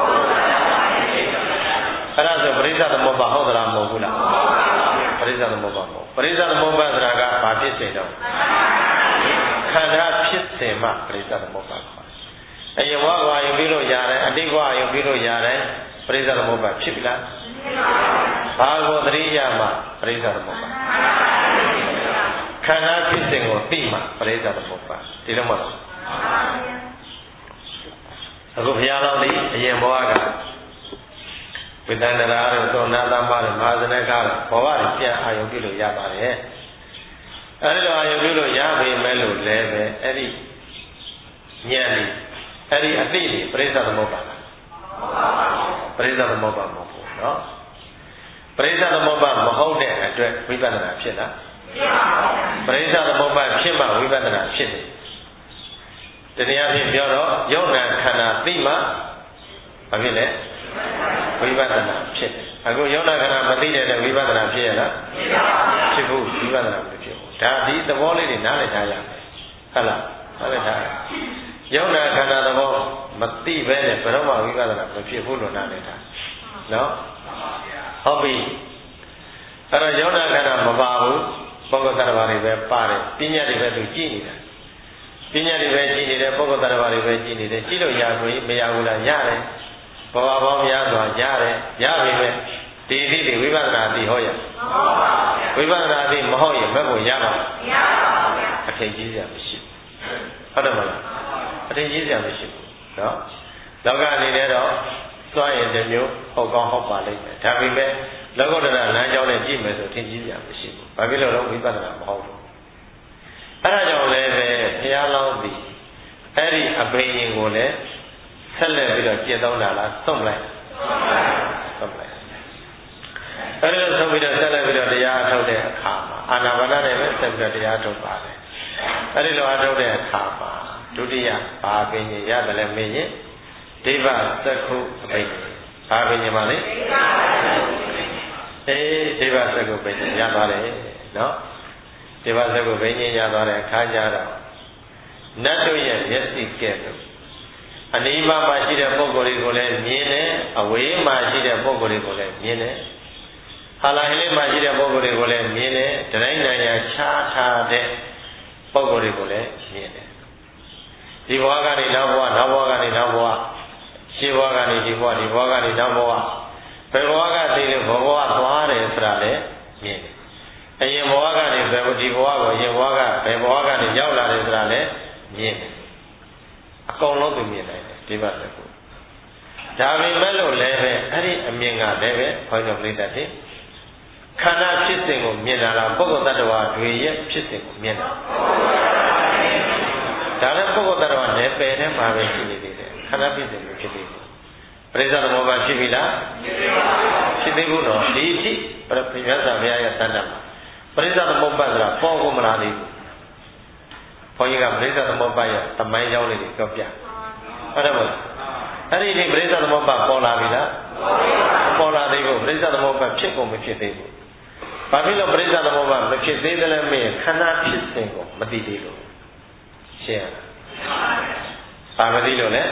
အဲ့ဒါဆိုပရိစ္ဆသမုပ္ပါဟုတ်သလားမဟုတ်ဘူးလားပရိစ္ဆသမုပ္ပါမဟုတ်ပရိစ္ဆသမုပ္ပါဆိုတာကဘာဖြစ်စဉ်တော့ခန္ဓာဖြစ်စဉ်မှပရိစ္ဆေသမုပ္ပါခေါ်တယ်အရင်ဘဝကယုံပြီးလို့ရတယ်အတိတ်ဘဝယုံပြီးလို့ရတယ်ပရိစ္ဆေသမုပ္ပါဖြစ်ပြီလားဘာကိုသတိရမှပရိစ္ဆေသမုပ္ပါခန္ဓာဖြစ်စဉ်ကိုသိမှပရိစ္ဆေသမုပ္ပါဒီလိုမဟုတ်လားအခုဘုရားတော်ဒီအရင်ဘဝကဝိတန္တရာတို့သောနာသမတို့မဟာဇနကတို့ဘဝတွေပြန်အာယုပြုလို့ရပါတယ်အဲဒီလိုအာယုပြုလို့ရပြီမဲ့လို့လည်းပဲအဲ့ဒီဉာဏ်လေးအဲ့ဒီအသိတွေပရိစ္ဆေသမုပ္ပါလားပရိစ္ဆေသမုပ္ပါမဟုတ်ဘူးเนาะပရိစ္ဆေသမုပ္ပါမဟုတ်တဲ့အတွက်ဝိပဿနာဖြစ်လားပရိစ္ဆေသမုပ္ပါဖြစ်မှဝိပဿနာဖြစ်တယ်တရားဖြင့်ပြောတော့ယုံနာခန္ဓာသိမှဘာဖြစ်လဲဝိပဿနာဖြစ်တယ်အခုယုံနာခန္ဓာမသိတဲ့ဝိပဿနာဖြစ်ရလားဖြစ်ဘူးဝိပဿနာမဖြစ်ဘူးဒါဒီသဘောလေးတွေနားလည်ထားရမယ်ဟုတ်လားနားလည်ထားယုံနာခန္ဓာသဘောမသိပဲနဲ့ဘယ်တော့မှဝိပဿနာမဖြစ်ဘူးလို့နားလည်ထားနော်ဟုတ်ပြီအဲ့တော့ယုံနာခန္ဓာမပါဘူးပုဂ္ဂိုလ်သတ္တဝါတွေပဲပါတယ်ပညာတွေပဲသူကြည့်နေတာပညာတွေပဲကြည့်နေတယ်ပုဂ္ဂိုလ်သတ္တဝါတွေပဲကြည့်နေတယ်ကြည့်လို့ရကိုမရဘူးလားရတယ်ဘဝပေါင်းများစွာရတယ်ရပြီပဲဒီအသည့်တွေဝိပဿနာအသည့်ဟောရဝိပဿနာအသည့်မဟုတ်ရင်ဘယ်ကိုရမှာမရပါဘူးအထင်ကြီးစရာမရှိဟုတ်တယ်မလားအထင်ကြီးစရာမရှိဘူးနော်လောကအနေနဲ့တော့စွန့်ရင်တစ်မျိုးဟုတ်ကောင်းဟုတ်ပါလိမ့်မယ်ဒါပေမဲ့လောကုတ္တရလမ်းကြောင်းနဲ့ကြည့်မယ်ဆိုထင်ကြီးစရာမရှိဘူးဘာဖြစ်လို့လဲဝိပဿနာမဟုတ်ဘူးအဲ့ဒါကြောင့်လည်းပဲဘုရားလောင်းသည်အဲ့ဒီအဘိညာဉ်ကိုလည်းဆက်လက်ပြီးတော့ကျင့်သုံးတာလားသုံးလိုက်အဲ့ဒီလိုသုံးပြီးတော့ဆက်လက်ပြီးတော့တရားအထုတ်တဲ့အခါမှာအာနာပါနနဲ့ပဲဆက်ပြီးတော့တရားထုတ်ပါတယ်အဲ့ဒီလိုအထုတ်တဲ့အခါမှာဒုတိယဘာပင်ကြီးရတယ်လဲမင်းရင်ဒိဗ္ဗသက္ခုအဘိညာဉ်ဘာပင်ကြီးပါလဲဒိဗ္ဗသက္ခုပင်ကြီးရသွားတယ်နော်ဒိဗ္ဗသက္ခုပင်ကြီးရသွားတဲ့အခါကျတော့နတ်တို့ရဲ့မျက်စိကဲ့သို့အနိဗ္ဗာန်မှာရှိတဲ့ပုဂ္ဂိုလ်တွေကိုလည်းမြင်တယ်အဝေးမှာရှိတဲ့ပုဂ္ဂိုလ်တွေကိုလည်းမြင်တယ်ဟာလာဟိလေးမှာရှိတဲ့ပုဂ္ဂိုလ်တွေကိုလည်းမြင်တယ်တတိုင်းနိုင်ငံခြားထားတဲ့ပုဂ္ဂိုလ်တွေကိုလည်းမြင်တယ်ဒီဘဝကနေနောက်ဘဝနောက်ဘဝကနေနောက်ဘဝရှေးဘဝကနေဒီဘဝဒီဘဝကနေနောက်ဘဝဘယ်ဘဝကသိလို့ဘဝသွားတယ်ဆိုတာလည်းမြင်တယ်အရင်ဘဝကနေဘယ်ဒီဘဝကိုအရင်ဘဝကဘယ်ဘဝကနေရောက်လာတယ်ဆိုတာလည်းမြင်တယ်အကုန်လုံးသူမြင်နိုင်တယ်ဒီဘက်လည်းကိုဒါပေမဲ့လို့လည်းပဲအဲ့ဒီအမြင်ကလည်းပဲခေါင်းကြောင့်ပြိတ္တတယ်ခန္ဓာဖြစ်စဉ်ကိုမြင်လာတာပုဂ္ဂိုလ်တ attva တွေရဲ့ဖြစ်စဉ်ကိုမြင်တာဒါလည်းပုဂ္ဂိုလ်တ attva နယ်ပယ်ထဲမှာပဲရှိနေသေးတယ်ခန္ဓာဖြစ်စဉ်ကိုဖြစ်သေးတယ်ပရိစ္ဆေသမုပ္ပါဖြစ်ပြီလားဖြစ်သေးဘူးနော်ဒီအထိပြည့်မြတ်စွာဘုရားရဲ့သတ္တမှာပရိစ္ဆေသမုပ္ပါဆိုတာပေါ်ကုန်မလာသေးဘူးဘုန်းကြီးကပရိစ္ဆေသမုပ္ပါရဲ့သမိုင်းကြောင်းလေးတွေပြောပြဟုတ်တယ်မလားအဲ့ဒီပရိစ္ဆေသမုပ္ပါပေါ်လာပြီလားပေါ်လာသေးဘူးပရိစ္ဆေသမုပ္ပါဖြစ်ကုန်မဖြစ်သေးဘူးဘာဖြစ်လို့ပရိစ္ဆေသမုပ္ပါမဖြစ်သေးတယ်လဲမင်းခန္ဓာဖြစ်စဉ်ကိုမသိသေးလို့ရှင်းဘာမသိလို့လဲ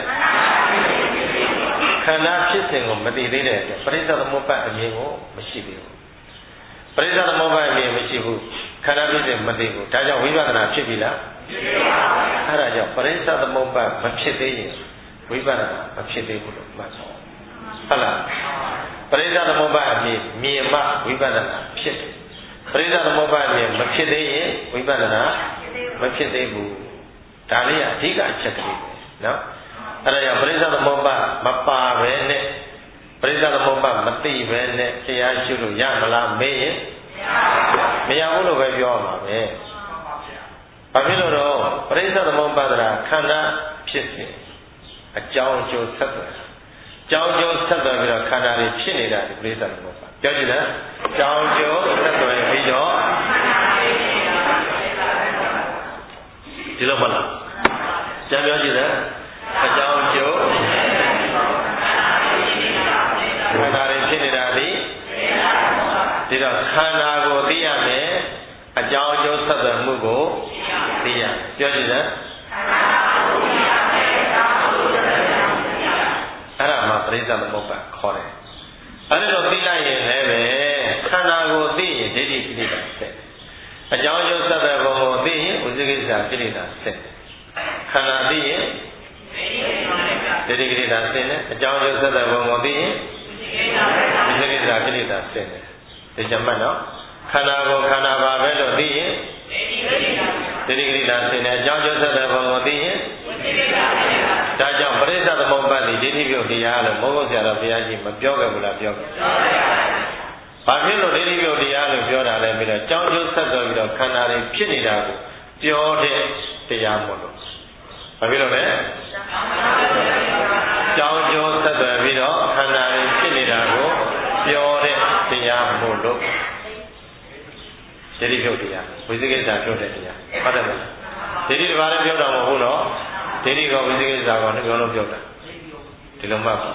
ခန္ဓာဖြစ်စဉ်ကိုမသိသေးတဲ့အတွက်ပရိစ္ဆေသမုပ္ပါအမြင်ကိုမရှိသေးဘူးပရိစ္ဆေသမုပ္ပါအမြင်မရှိဘူးခန္ဓာဖြစ်စဉ်မသိဘူးဒါကြောင့်ဝိပဿနာဖြစ်ပြီလားအဲ့ဒါကြောင့်ပရိစ္ဆေသမုပ္ပါမဖြစ်သေးရင်ဝိပဿနာမဖြစ်သေးဘူးလို့မှတ်ပါဟုတ်လားပရိစ္ဆေသမုပ္ပါအမြင်မြင်မှဝိပဿနာဖြစ်တယ်ပရိစ္ဆေသမုပ္ပါအမြင်မဖြစ်သေးရင်ဝိပဿနာမဖြစ်သေးဘူးဒါလေးကအဓိကအချက်ကလေးပဲနော်အဲ့ဒါကြောင့်ပရိစ္ဆေသမုပ္ပါမပါပဲနဲ့ပရိစ္ဆေသမုပ္ပါမသိပဲနဲ့တရားရှုလို့ရမလားမေးရင်မရဘူးလို့ပဲပြောရမှာပဲဘာဖြစ်လို့တော့ပရိစ္ဆေသမုပ္ပါဒရာခန္ဓာဖြစ်စဉ်အကြောင်းအကျိုးဆက်သွယ်အကြောင်းအကျိုးဆက်သွယ်ပြီးတော့ခန္ဓာတွေဖြစ်နေတာဒီပရိစ္ဆေသမုပ္ပါပြောကြည့်လားအကြောင်းအကျိုးဆက်သွယ်ပြီးတော့ဒီလိုမလားကြံပြောကြည့်လားအကြောင်းအကျိုးခန္ဓာတွေဖြစ်နေတာဒီတော့ခန္ဓာကိုသိရမယ်အကြောင်းအကျိုးဆက်သွယ်မှုကိုသိရပြောကြည့်လားအဲ့ဒါမှပရိစ္ဆေသမုပ္ပါခေါ်တယ်အဲ့ဒါတော့သိလိုက်ရင်လည်းပဲခန္ဓာကိုသိရင်ဒိဋ္ဌိကိလေသာဆက်အကြောင်းကျိုးဆက်တဲ့ဘုံကိုသိရင်ဝိသိကိစ္စကိလေသာဆင်းခန္ဓာသိရင်ဒိဋ္ဌိကိလေသာဆင်းတယ်အကြောင်းကျိုးဆက်တဲ့ဘုံကိုသိရင်ဝိသိကိစ္စကိလေသာဆင်းတယ်ဒီကြမှတ်နော်ခန္ဓာကိုခန္ဓာပါပဲလို့သိရင်ဒိဋ္ဌိကိလေသာဆင်းတယ်အကြောင်းကျိုးဆက်တဲ့ဘုံကိုသိရင်ဒါကြောင့်ပရိစ္ဆေသမုပ္ပါဒ်ဒီဒိဋ္ဌိပြုတ်တရားလို့မောဂုတ်ဆရာတော်ဘုရားကြီးမပြောခဲ့ဘူးလားပြောခဲ့ဘာဖြစ်လို့ဒိဋ္ဌိပြုတ်တရားလို့ပြောတာလဲပြီးတော့ကြောင်းကျိုးဆက်တော်ပြီးတော့ခန္ဓာတွေဖြစ်နေတာကိုပြောတဲ့တရားမို့လို့ဘာဖြစ်လို့လဲကြောင်းကျိုးဆက်တော်ပြီးတော့ခန္ဓာတွေဖြစ်နေတာကိုပြောတဲ့တရားမို့လို့ဒိဋ္ဌိပြုတ်တရားဝိသိကိစ္စပြောတဲ့တရားဟုတ်တယ်မလားဒိဋ္ဌိတစ်ပါးလည်းပြောတာမဟုတ်ဘူးနော်ဒိဋ္ဌိကဝိသိကိစ္စကနှစ်ပြောလို့ပြောတာဒီလိုမှတ်ပါ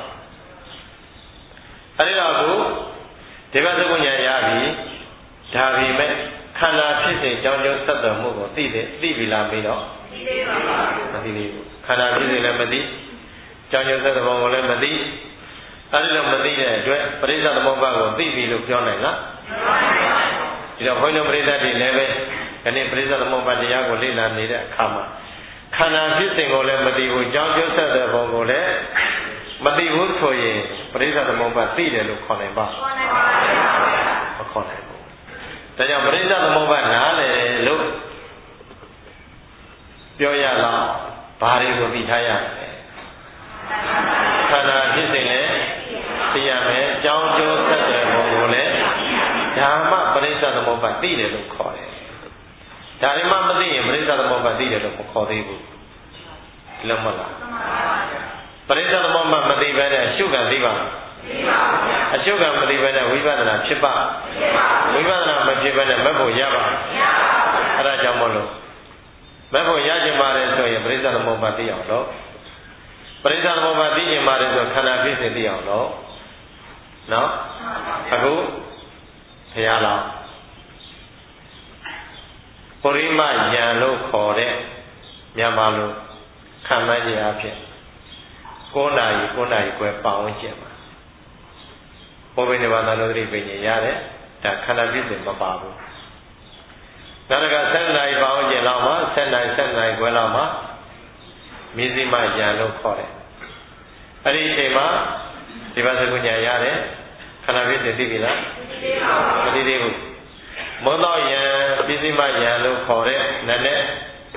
အဲဒီတော့အခုဒီဘက်သကုညာရပြီဒါပေမဲ့ခန္ဓာဖြစ်စဉ်ကြောင်းကျိုးဆက်တော်မှုကိုသိပြီလားမေးတော့သိသေးပါဘူးမသိသေးဘူးခန္ဓာဖြစ်စဉ်လည်းမသိကြောင်းကျိုးဆက်တော်ဘုံကိုလည်းမသိအဲဒီလိုမသိတဲ့အတွက်ပရိစ္ဆေသမုပ္ပါဒ်ကိုသိပြီလို့ပြောနိုင်လားဒီတော့ဘုန်းကြီးတို့ပရိသတ်တွေလည်းပဲဒီနေ့ပရိစ္ဆေသမုပ္ပါဒ်တရားကိုလေ့လာနေတဲ့အခါမှာခန္ဓာဖြစ်စဉ်ကိုလည်းမသိဘူးကြောင်းကျိုးဆက်တဲ့ဘုံကိုလည်းမသိဘူးဆိုရင်ပရိစ္ဆေသမုပ္ပါဒ်သိတယ်လို့ခေါ်နိုင်ပါမခေါ်နိုင်ဘူးဒါကြောင့်ပရိစ္ဆေသမုပ္ပါဒ်နားလေလို့ပြောရလားဘာတွေကိုသိထားရလဲခန္ဓာဖြစ်စဉ်လည်းသိရမယ်ကြောင်းကျိုးဆက်တဲ့ဘုံကိုလည်းဓမ္မပရိစ္ဆေသမုပ္ပါဒ်သိတယ်လို့ခေါ်တယ်ဒါမှမသိရင်ပရိစ္ဆေသမုပ္ပါဒ်သိတယ်လို့မခေါ်သေးဘူးဒီလိုမဟုတ်လားပရိစ္ဆေသမုပ္ပါဒ်မသိဘဲနဲ့အရှုခံသိပါ့အရှုခံမသိဘဲနဲ့ဝိပဿနာဖြစ်ပါဝိပဿနာမဖြစ်ဘဲနဲ့မက်ဖို့ရပါအဲ့ဒါကြောင့်မို့လို့မက်ဖို့ရခြင်းပါတယ်ဆိုရင်ပရိစ္ဆေသမုပ္ပါဒ်သိအောင်လို့ပရိစ္ဆေသမုပ္ပါဒ်သိခြင်းပါတယ်ဆိုခန္ဓာဖြစ်စဉ်သိအောင်လို့နော်အခုဘုရားတော်ပရိမယံလို့ခေါ်တဲ့မြန်မာလိုခံမှန်းခြင်းအဖြစ်9 နာရီခွဲပေါင်းကျင်ပါဘောဘိနေဝသနုဒ္ဓိပညာရတယ်ဒါခန္ဓာဖြစ်စဉ်မပါဘူးနောက်တစ်ခါ7 နာရီပေါင်းကျင်လောက်မှာ7 နာရီခွဲလောက်မှာမိဇိမယံလို့ခေါ်တယ်အဲ့ဒီအချိန်မှာဒီပါစကုညာရတယ်ခန္ဓာဖြစ်စဉ်သိပြီလားမသိသေးဘူးမောသောယံပိစိမယံလို့ခေါ်တဲ့နည်းနဲ့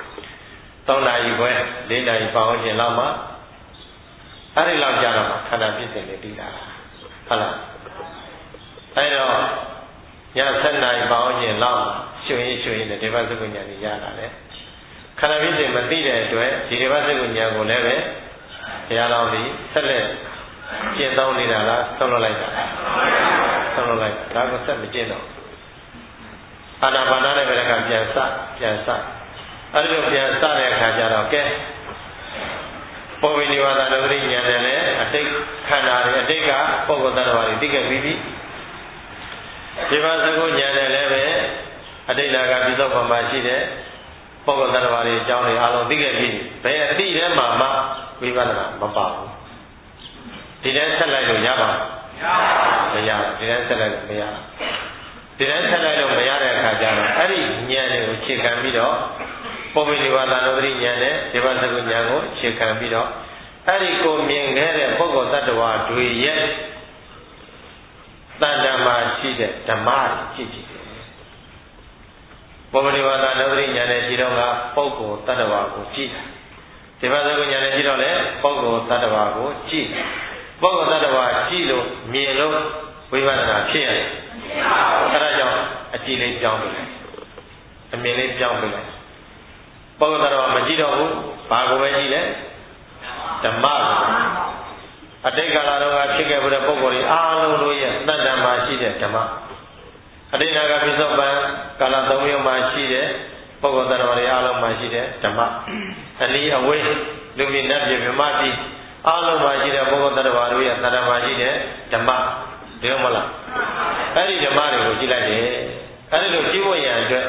3 နာရီခွဲ4 နာရီပေါင်းခြင်းလောက်မှာအဲ့ဒီလောက်ကြာတော့ခန္ဓာဖြစ်စဉ်တွေပြီးတာဟုတ်လားအဲ့တော့ည7 နာရီပေါင်းခြင်းလောက်ရွှင်ရင်ဒီဘသကုညာကြီးရလာတယ်ခန္ဓာဖြစ်စဉ်မသိတဲ့အတွက်ဒီဘသကုညာကိုလည်းပဲတရားတော်ကြီးဆက်လက်ကျင့်သုံးနေတာလားဆုံးလို့လိုက်တာဒါကိုဆက်မကျင့်တော့အာနာပါနနဲ့ပဲကပြန်စအဲ့ဒီလိုပြန်စတဲ့အခါကျတော့ကဲပေါ်ဝိနိဝါဒနုဒ္ဓိဉာဏ်နဲ့လည်းအတိတ်ခန္ဓာတွေအတိတ်ကပုဂ္ဂိုလ်သတ္တဝါတွေသိခဲ့ပြီးပြီဒီမှာသကုဉာဏ်နဲ့လည်းပဲအတိတ်ကပြစ္ဆုတ်ပံမှာရှိတဲ့ပုဂ္ဂိုလ်သတ္တဝါတွေအကြောင်းတွေအလုံးသိခဲ့ပြီးဘယ်အတိတ်ထဲမှာမှဝိပဿနာမပါဘူးဒီတည်းဆက်လိုက်လို့ရပါမရဒီတည်းဆက်လိုက်လို့မရဒီတိုင်းဆက်လိုက်လို့မရတဲ့အခါကျတော့အဲ့ဒီဉာဏ်တွေကိုခြေခံပြီးတော့ပုဗ္ဗေနိဝါဒနုဒ္ဓိဉာဏ်နဲ့ဒေဝသကုဉာဏ်ကိုခြေခံပြီးတော့အဲ့ဒီကိုမြင်ခဲ့တဲ့ပုဂ္ဂိုလ်တ attva တွေရဲ့တဏ္ဍာမှာရှိတဲ့ဓမ္မကြည့်တယ်ပုဗ္ဗေနိဝါဒနုဒ္ဓိဉာဏ်နဲ့ကြည့်တော့ကပုဂ္ဂိုလ်တ attva ကိုကြည့်တာဒေဝသကုဉာဏ်နဲ့ကြည့်တော့လေပုဂ္ဂိုလ်တ attva ကိုကြည့်ပုဂ္ဂိုလ်တ attva ကြည့်လို့မြင်လို့ဝိပဿနာဖြစ်ရတယ်အဲ့ဒါကြောင့်အကြည့်လေးပြောင်းပြီအမြင်လေးပြောင်းပြီပုဂ္ဂိုလ်တော်မကြည့်တော့ဘူးဘာကိုပဲကြည့်လဲဓမ္မကိုအတိတ်ကာလတော့ဖြစ်ခဲ့တဲ့ပုဂ္ဂိုလ်တွေအားလုံးတို့ရဲ့တဏ္ဍာမှာရှိတဲ့ဓမ္မအတိတ်ကပြစ္ဆုတ်ပံကာလ3 မျိုးမှာရှိတဲ့ပုဂ္ဂိုလ်တော်တွေအားလုံးမှာရှိတဲ့ဓမ္မအနည်းအဝေးလူမြင်တတ်ပြမြမတိအားလုံးမှာရှိတဲ့ပုဂ္ဂိုလ်တော်တွေရဲ့တဏ္ဍာမှာရှိတဲ့ဓမ္မဒီလိုမလားအဲ့ဒီဓမ္မတွေကိုကြည့်လိုက်တယ်အဲ့ဒီလိုကြည့်ဖို့ရန်အတွက်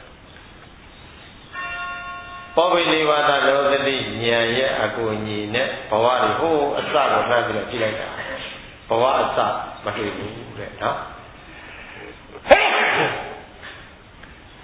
ပောဘိနိဝါဒလောသတိဉာဏ်ရဲ့အကူအညီနဲ့ဘဝတွေဟိုးအစကိုမှတ်ပြီးတော့ကြည့်လိုက်တာဘဝအစမတွေ့ဘူးတဲ့နော်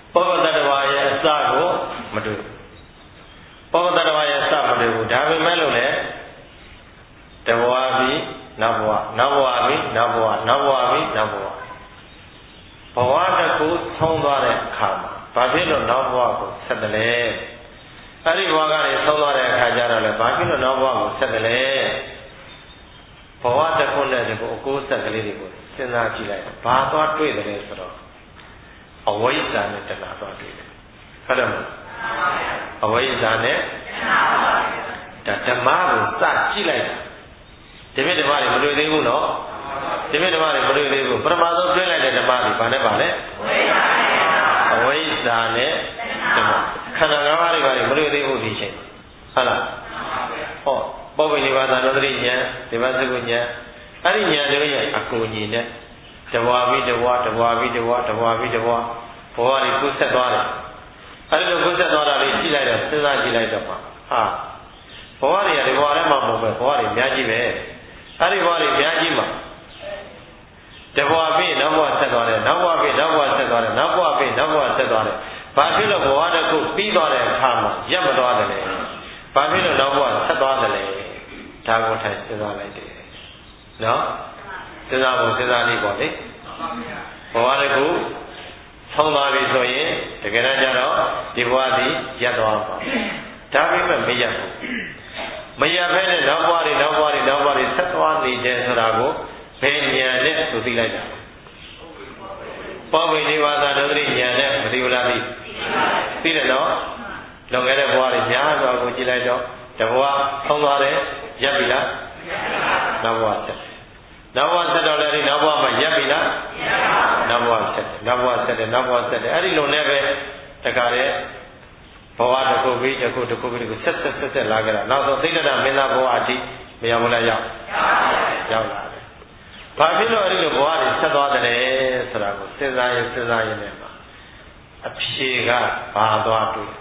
ပုဂ္ဂတတ္တဝါရဲ့အစကိုမတွေ့ဘူးပုဂ္ဂတတ္တဝါရဲ့အစမတွေ့ဘူးဒါပေမဲ့လို့လေတဘဝပြီးနောက်ဘဝနောက်ဘဝပြီးနောက်ဘဝနောက်ဘဝပြီးနောက်ဘဝဘဝတစ်ခုဆုံးသွားတဲ့အခါမှာဘာဖြစ်လို့နောက်ဘဝကိုဆက်တယ်လဲအဲ့ဒီဘဝကနေဆုံးသွားတဲ့အခါကျတော့လေဘာဖြစ်လို့နောက်ဘဝကိုဆက်တယ်လဲဘဝတစ်ခုနဲ့ဒီကိုအကိုးဆက်ကလေးတွေကိုစဉ်းစားကြည့်လိုက်ဘာသွားတွေ့တယ်လဲဆိုတော့အဝိဇ္ဇာနဲ့တဏှာသွားတွေ့တယ်ဟုတ်တယ်မလားအဝိဇ္ဇာနဲ့ဒါဓမ္မကိုစကြည့်လိုက်ဒီမဲ့ဓမ္မတွေမတွေ့သေးဘူးနော်ဒီမဲ့ဓမ္မတွေမတွေ့သေးဘူးပထမဆုံးတွေ့လိုက်တဲ့ဓမ္မတွေဘာနဲ့ပါလဲအဝိဇ္ဇာနဲ့ဓမ္မခန္ဓာ၅ပါးတွေဘာတွေမတွေ့သေးဘူးဒီချိန်ဟုတ်လားဟောပုပ္ပိနိဗ္ဗာန်သတိဉာဏ်ဒီမသကုဉာဏ်အဲ့ဒီဉာဏ်တွေရဲ့အကူအညီနဲ့တဘဝပြီးတဘဝတဘဝပြီးတဘဝတဘဝပြီးတဘဝဘဝတွေကုဆက်သွားတယ်အဲ့ဒီလိုကုဆက်သွားတာလေးကြည့်လိုက်တော့စဉ်းစားကြည့်လိုက်တော့ဟာဘဝတွေကဒီဘဝထဲမှာမဟုတ်ပဲဘဝတွေအများကြီးပဲအဲ့ဒီဘဝတွေအများကြီးမှာတဘဝပြီးနောက်ဘဝဆက်သွားတယ်နောက်ဘဝပြီးနောက်ဘဝဆက်သွားတယ်နောက်ဘဝပြီးနောက်ဘဝဆက်သွားတယ်ဘာဖြစ်လို့ဘဝတစ်ခုပြီးသွားတဲ့အခါမှာရပ်မသွားတယ်လဲဘာဖြစ်လို့နောက်ဘဝဆက်သွားတယ်လဲဒါကိုထိုင်စဉ်းစားလိုက်တယ်နော်စဉ်းစားဖို့စဉ်းစားလေးပေါ့လေဘဝတစ်ခုဆုံးသွားပြီဆိုရင်တကယ်တမ်းကျတော့ဒီဘဝသည်ရပ်သွားပါဒါပေမဲ့မရပ်ဘူးမရပ်ဘဲနဲ့နောက်ဘဝတွေနောက်ဘဝတွေနောက်ဘဝတွေဆက်သွားနေတယ်ဆိုတာကိုဘယ်ဉာဏ်နဲ့သူသိလိုက်တာပုပ္ပိနိဗ္ဗာန်ဒုတိယဉာဏ်နဲ့မသိဘူးလားသိတယ်နော်လွန်ခဲ့တဲ့ဘဝတွေများစွာကိုကြည့်လိုက်တော့တဘဝဆုံးသွားတယ်ရပ်ပြီလားနောက်ဘဝဆက်နောက်ဘဝဆက်တော့လည်းဒီနောက်ဘဝမှာရပ်ပြီလားနောက်ဘဝဆက်နောက်ဘဝဆက်တယ်နောက်ဘဝဆက်တယ်အဲ့ဒီလိုနဲ့ပဲတခါလေဘဝတစ်ခုပြီးတစ်ခုတစ်ခုပြီးတစ်ခုဆက်လာကြတာနောက်ဆုံးသိက္ခာမင်းသားဘဝအထိမရောက်ဘူးလားရောက်လာတယ်ဘာဖြစ်လို့အဲ့ဒီလိုဘဝတွေဆက်သွားတယ်ဆိုတာကိုစဉ်းစားရင်နဲ့မှာအဖြေကဘာသွားတွေ့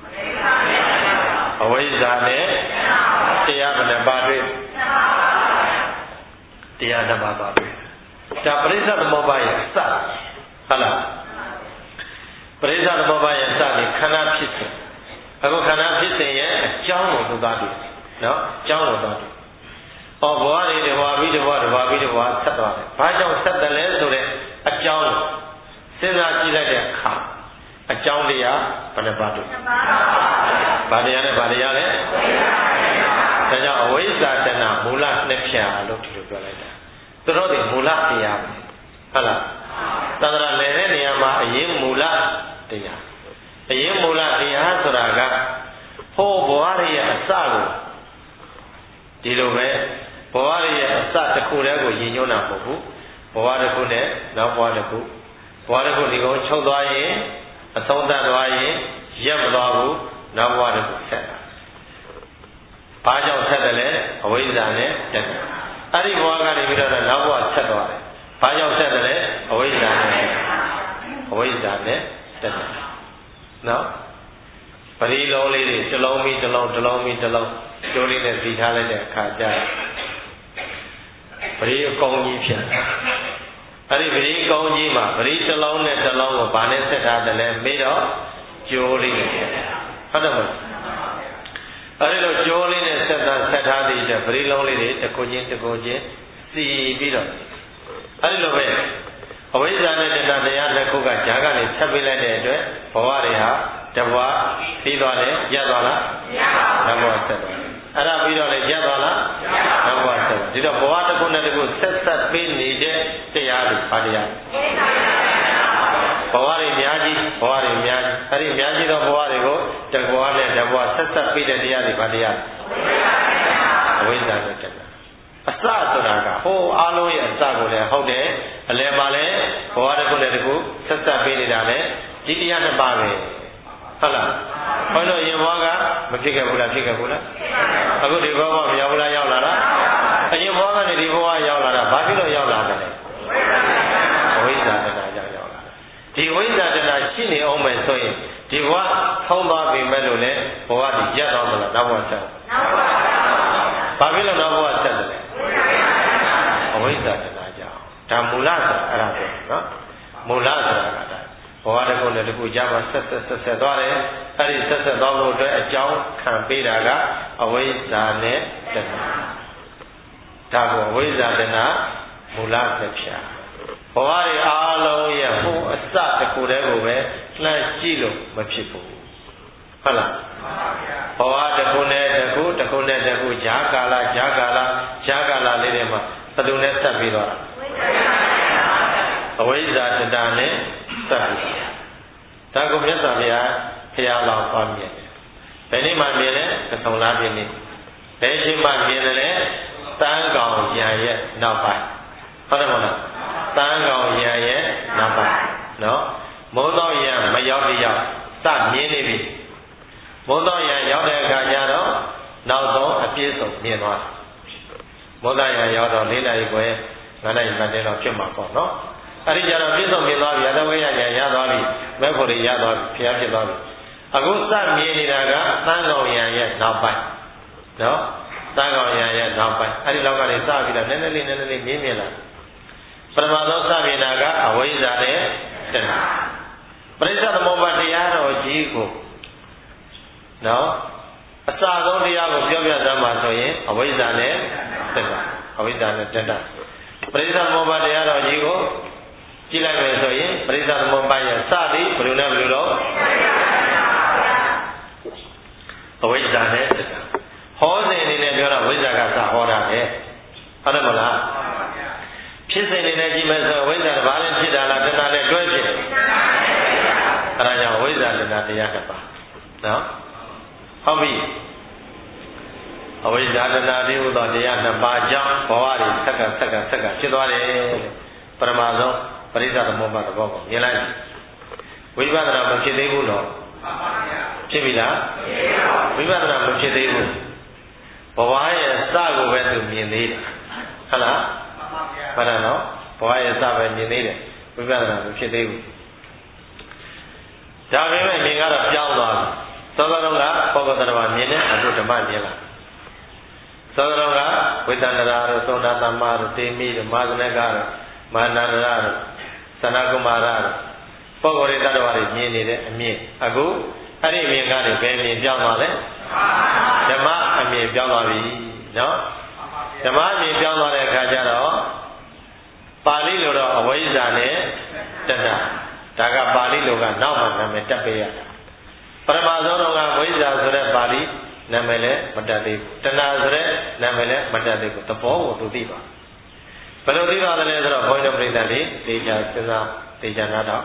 အဝိဇ္ဇာနဲ့တရားဘယ်နှပါတွေ့တရားနှစ်ပါးသွားတွေ့ဒါပရိစ္ဆေသမုပ္ပါယအစဟုတ်လားပရိစ္ဆေသမုပ္ပါယအစဒီခန္ဓာဖြစ်စဉ်အခုခန္ဓာဖြစ်စဉ်ရဲ့အကြောင်းကိုသွားတွေ့နော်အကြောင်းကိုသွားတွေ့ဘဝတွေတဘဝပြီးတဘဝတဘဝပြီးတဘဝဆက်သွားတယ်ဘာကြောင့်ဆက်တယ်လဲဆိုတဲ့အကြောင်းစဉ်းစားကြည့်လိုက်တဲ့အခါအကြောင်းတရားဘယ်နှပါတွေ့ဘာတရားနဲ့ဘာတရားလဲဒါကြောင့်အဝိဇ္ဇာတဏမူလနှစ်ဖြာလို့ဒီလိုပြောလိုက်တာသူတို့တွေမူလတရားပဲဟုတ်လားသန္တရာလည်တဲ့နေရာမှာအရင်မူလတရားအရင်မူလတရားဆိုတာကဟိုဘဝရဲ့အစကိုဒီလိုပဲဘဝရဲ့အစတစ်ခုတည်းကိုရည်ညွှန်းတာမဟုတ်ဘူးဘဝတစ်ခုနဲ့နောက်ဘဝတစ်ခုဘဝတစ်ခုဒီကုန်းချုပ်သွားရင်အဆုံးသတ်သွားရင်ရပ်မသွားဘူးနောက်ဘဝတစ်ခုဆက်တာဘာကြောင့်ဆက်တယ်လဲအဝိဇ္ဇာနဲ့တက်တယ်အဲ့ဒီဘဝကနေပြီးတော့နောက်ဘဝဆက်သွားတယ်ဘာကြောင့်ဆက်တယ်လဲအဝိဇ္ဇာနဲ့တက်တယ်နော်ပရိလုံးလေးတွေတစ်လုံးပြီးတစ်လုံးကျိုးလေးနဲ့စီထားလိုက်တဲ့အခါကျပရိအကောင်ကြီးဖြစ်အဲ့ဒီပရိအကောင်ကြီးမှာပရိတစ်လုံးနဲ့တစ်လုံးကိုဘာနဲ့ဆက်ထားတယ်လဲမေးတော့ကျိုးလေးနဲ့ဟုတ်တယ်မဟုတ်အဲ့ဒီလိုကျိုးလေးနဲ့ဆက်ထားတဲ့ပရိလုံးလေးတွေတစ်ခုချင်းစီပြီးတော့အဲ့ဒီလိုပဲအဝိဇ္ဇာနဲ့တရားတစ်ခုကဈာကနေဆက်ပေးလိုက်တဲ့အတွက်ဘဝတွေဟာတဘဝပြီးသွားတယ်ရပ်သွားလားရပ်ပါဘူးဘဝဆက်သွားအဲ့ဒါပြီးတော့လည်းရပ်သွားလားရပ်ပါဘူးဘဝဆက်ဒီတော့ဘဝတစ်ခုနဲ့တစ်ခုဆက်ပေးနေတဲ့တရားတွေဘာတရားဘဝတွေအများကြီးအဲ့ဒီအများကြီးသောဘဝတွေကိုတဘဝနဲ့တဘဝဆက်ပေးတဲ့တရားတွေဘာတရားအဝိဇ္ဇာနဲ့တရားအစဆိုတာကဟိုအားလုံးရဲ့အစကိုလည်းဟုတ်တယ်အလယ်မှာလည်းဘဝတစ်ခုနဲ့တစ်ခုဆက်ပေးနေတာလည်းဒီတရားနှစ်ပါးပဲဟုတ်လားဘုန်းတော်ရင်ဘဝကမဖြစ်ခဲ့ဘူးလားဖြစ်ခဲ့ဘူးလားအခုဒီဘဝမရောက်ဘူးလားရောက်လာလားအရင်ဘဝကနေဒီဘဝရောက်လာတာဘာဖြစ်လို့ရောက်လာတယ်လဲအဝိဇ္ဇာတရားကြောင့်ရောက်လာတာဒီဝိဇ္ဇာတရားရှိနေအောင်မယ်ဆိုရင်ဒီဘဝထုံးသွားပြီမဲ့လို့လည်းဘဝဒီရပ်သွားမလားနောက်ဘဝဆက်ဘာဖြစ်လို့နောက်ဘဝဆက်တယ်လဲအဝိဇ္ဇာတရားကြောင့်ဒါမူလဆိုတာအဲ့ဒါပဲနော်မူလဆိုတာကဒါဘဝတစ်ခုနဲ့တစ်ခုကြားမှာဆက်သွားတယ်အဲ့ဒီဆက်သွားဖို့အတွက်အကြောင်းခံပေးတာကအဝိဇ္ဇာနဲ့တဏှာဒါကိုအဝိဇ္ဇာတဏှာမူလသက်ဖြာဘဝတွေအားလုံးရဲ့ဟိုအစတစ်ခုတည်းကိုပဲလှမ်းကြည့်လို့မဖြစ်ဘူးဟုတ်လားဘဝတစ်ခုနဲ့တစ်ခုတစ်ခုနဲ့တစ်ခုဈာကာလလေးတွေမှာဘယ်သူနဲ့ဆက်ပြီးတော့အဝိဇ္ဇာတဏှာနဲ့ဆက်ပြီးဒါကိုမြတ်စွာဘုရားဖျားလောင်းပါမြင်တယ်ဘယ်နေ့မှမြင်လဲသုံးလားပြည့်နေ့ဘယ်ချိန်မှမြင်တယ်လဲတန်းကောင်ရံရဲ့နောက်ပိုင်းဟုတ်တယ်မဟုတ်လားတန်းကောင်ရံရဲ့နောက်ပိုင်းနော်မိုးတော်ရံမရောက်တရောက်စမြင်နေပြီမိုးတော်ရံရောက်တဲ့အခါကျတော့နောက်ဆုံးအပြည့်စုံမြင်သွားမိုးတော်ရံရောက်တော့၄နာရီခွဲ9နာရီမှတဲ့တော့ဖြစ်မှာပေါ့နော်အဲ့ဒီကြတော့ပြည့်စုံမြင်သွားပြီအတဝိယဉာဏ်ရသွားပြီမဲ့ဖို့တွေရသွားပြီဖျားဖြစ်သွားပြီအခုစမြင်နေတာကတန်းကောင်ရံရဲ့နောက်ပိုင်းနော်တန်းကောင်ရံရဲ့နောက်ပိုင်းအဲ့ဒီလောက်ကနေစပြီးတော့နည်းနည်းလေးမြင်လာပထမဆုံးစမြင်တာကအဝိဇ္ဇာနဲ့တဏှာပရိစ္ဆေသမုပ္ပါဒ်တရားတော်ကြီးကိုနော်အစဆုံးတရားကိုပြောပြသမှာဆိုရင်အဝိဇ္ဇာနဲ့တဏှာအဝိဇ္ဇာနဲ့တဏှာပရိစ္ဆေသမုပ္ပါဒ်တရားတော်ကြီးကိုကြည့်လိုက်မယ်ဆိုရင်ပရိစ္ဆေသမုပ္ပါဒ်ရဲ့စသည်ဘယ်လိုနဲ့ဘယ်လိုတော့အဝိဇ္ဇာနဲ့တဏှာဟောစဉ်အနေနဲ့ပြောတာဝိဇ္ဇာကစဟောတာပဲဟုတ်တယ်မလားဖြစ်စဉ်အနေနဲ့ကြည့်မယ်ဆိုဝိဇ္ဇာဘာနဲ့ဖြစ်တာလားတဏှာနဲ့တွဲဖြစ်အဲဒါကြောင့်ဝိဇ္ဇာတဏှာတရားနှစ်ပါးနော်ဟုတ်ပြီအဝိဇ္ဇာတဏှာတိဟုသောတရားနှစ်ပါးကြောင့်ဘဝတွေဆက်ကဖြစ်သွားတယ်ပရမဆုံးပရိစ္ဆေသမုပ္ပါဒ်သဘောကိုမြင်လိုက်ဝိပဿနာမဖြစ်သေးဘူးတော့ဖြစ်ပြီလားဝိပဿနာမဖြစ်သေးဘူးဘဝရဲ့စကိုပဲသူမြင်သေးတယ်ဟုတ်လားဟုတ်တယ်နော်ဘဝရဲ့စပဲမြင်သေးတယ်ဝိပဿနာမဖြစ်သေးဘူးဒါပေမဲ့မြင်ကတော့ပြောင်းသွားပြီသောတော်ကပုဂ္ဂိုလ်တော်မြင်တယ်အခုဓမ္မမြင်လာသောတော်ကဝိတ္တန္တရာတို့သောနာသမ္မာတို့တေမိတို့မာဇနကတို့မာနန္ဒရာတို့သနကုမာရတို့ပုဂ္ဂိုလ်တွေတ attva တွေမြင်နေတဲ့အမြင်အခုအဲ့ဒီအမြင်ကနေဘယ်မြင်ပြောင်းသွားလဲဓမ္မအမြင်ပြောင်းသွားပြီနော်ဓမ္မအမြင်ပြောင်းသွားတဲ့အခါကျတော့ပါဠိလိုတော့အဝိဇ္ဇာနဲ့တဏှာဒါကပါဠိလိုကနောက်မှနာမည်တက်ပေးရတာပရမဆုံးတော့ကဝိဇ္ဇာဆိုတဲ့ပါဠိနာမည်လည်းမတက်သေးဘူးတဏှာဆိုတဲ့နာမည်လည်းမတက်သေးဘူးသဘောကိုသူသိပါဘယ်လိုသိပါသလဲဆိုတော့ဘုန်းကြီးတို့ပြိဿတွေသေချာစဉ်းစားသေချာနားတော့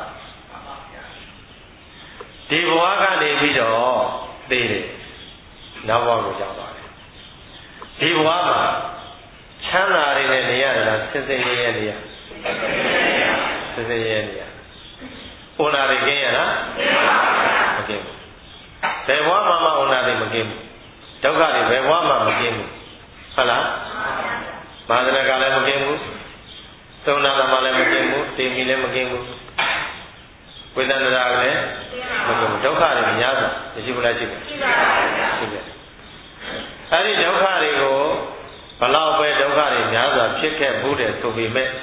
ဒီဘဝကနေပြီးတော့သိတယ်နောက်ဘဝကိုရောက်သွားတယ်ဒီဘဝမှာချမ်းသာရတဲ့နေရာလားစစ်စစ်ရဲနေရစစ်စစ်ရဲနေရဩနာရကင်းရလားမကင်းဘူးဘယ်ဘဝမှာမှဩနာရမကင်းဘူးဒုက္ခတွေဘယ်ဘဝမှမကင်းဘူးဟုတ်လားမာသနကလည်းမကင်းဘူးသုံးနာသမလည်းမကင်းဘူးတေမီလည်းမကင်းဘူးဝိသန္တရာလည်းမကင်းဘူးဒုက္ခတွေများစွာမရှိဘူးလားရှိတယ်ရှိတယ်အဲ့ဒီဒုက္ခတွေကိုဘလောက်ပဲဒုက္ခတွေများစွာဖြစ်ခဲ့ဘူးတဲ့ဆိုပေမဲ့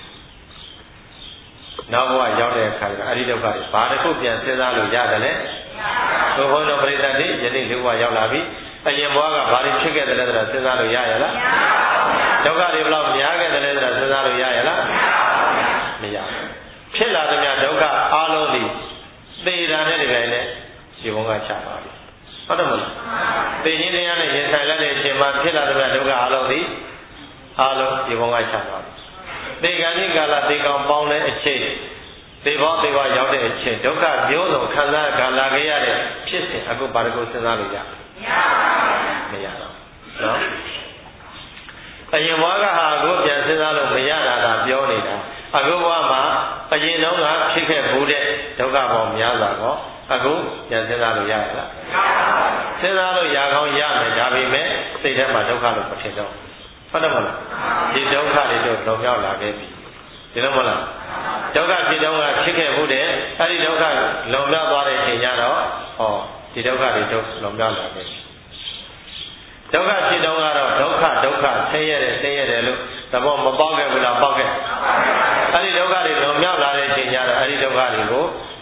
နောက်ဘဝရောက်တဲ့အခါကျတော့အဲ့ဒီဒုက္ခတွေဘာတစ်ခုပြန်စဉ်းစားလို့ရတယ်လဲသို့ဘုန်းတော်ပရိသတ်တွေယနေ့လူဘဝရောက်လာပြီအရင်ဘဝကဘာတွေဖြစ်ခဲ့တယ်လဲဆိုတာစဉ်းစားလို့ရရလားဒုက္ခတွေဘလောက်များခဲ့တယ်လဲဆိုတာစဉ်းစားလို့ရရလားမရဖြစ်လာသမျှဒုက္ခအလုံးဒီသေတာနဲ့ဒီပိုင်းနဲ့ဒီဘုံကချပါပြီဟုတ်တယ်မလားသေခြင်းတရားနဲ့ရင်ဆိုင်လိုက်တဲ့အချိန်မှာဖြစ်လာသမျှဒုက္ခအလုံးဒီအလုံးဒီဘုံကချပါပြီသေကံဒီကာလသေကောင်ပေါင်းတဲ့အချိန်သေဘောရောက်တဲ့အချိန်ဒုက္ခမျိုးစုံခံစားကာလခဲ့ရတဲ့ဖြစ်စဉ်အခုဘာတစ်ခုစဉ်းစားလို့ရမရတော့နော်အရင်ဘဝကဟာကိုပြန်စဉ်းစားလို့မရတာကပြောနေတာအခုဘဝမှာအရင်တုန်းကဖြစ်ခဲ့ဘူးတဲ့ဒုက္ခပေါင်းများစွာတော့အခုပြန်စဉ်းစားလို့ရရလားစဉ်းစားလို့ရကောင်းရမယ်ဒါပေမဲ့စိတ်ထဲမှာဒုက္ခလို့မထင်တော့ဟုတ်တယ်မလားဒီဒုက္ခတွေတော့လွန်မြောက်လာခဲ့ပြီဒီလိုမလားဒုက္ခဖြစ်တော့ကဖြစ်ခဲ့ဘူးတဲ့အဲ့ဒီဒုက္ခလွန်မြောက်သွားတဲ့အချိန်ကျတော့ဒီဒုက္ခတွေတော့လွန်မြောက်လာခဲ့ပြီဒုက္ခဖြစ်တော့ကတော့ဒုက္ခဆင်းရဲတယ်လို့သဘောမပေါက်ခဲ့ဘူးလားပေါက်ခဲ့အဲ့ဒီဒုက္ခတွေလွန်မြောက်လာတဲ့အချိန်ကျတော့အဲ့ဒီဒုက္ခတွေကို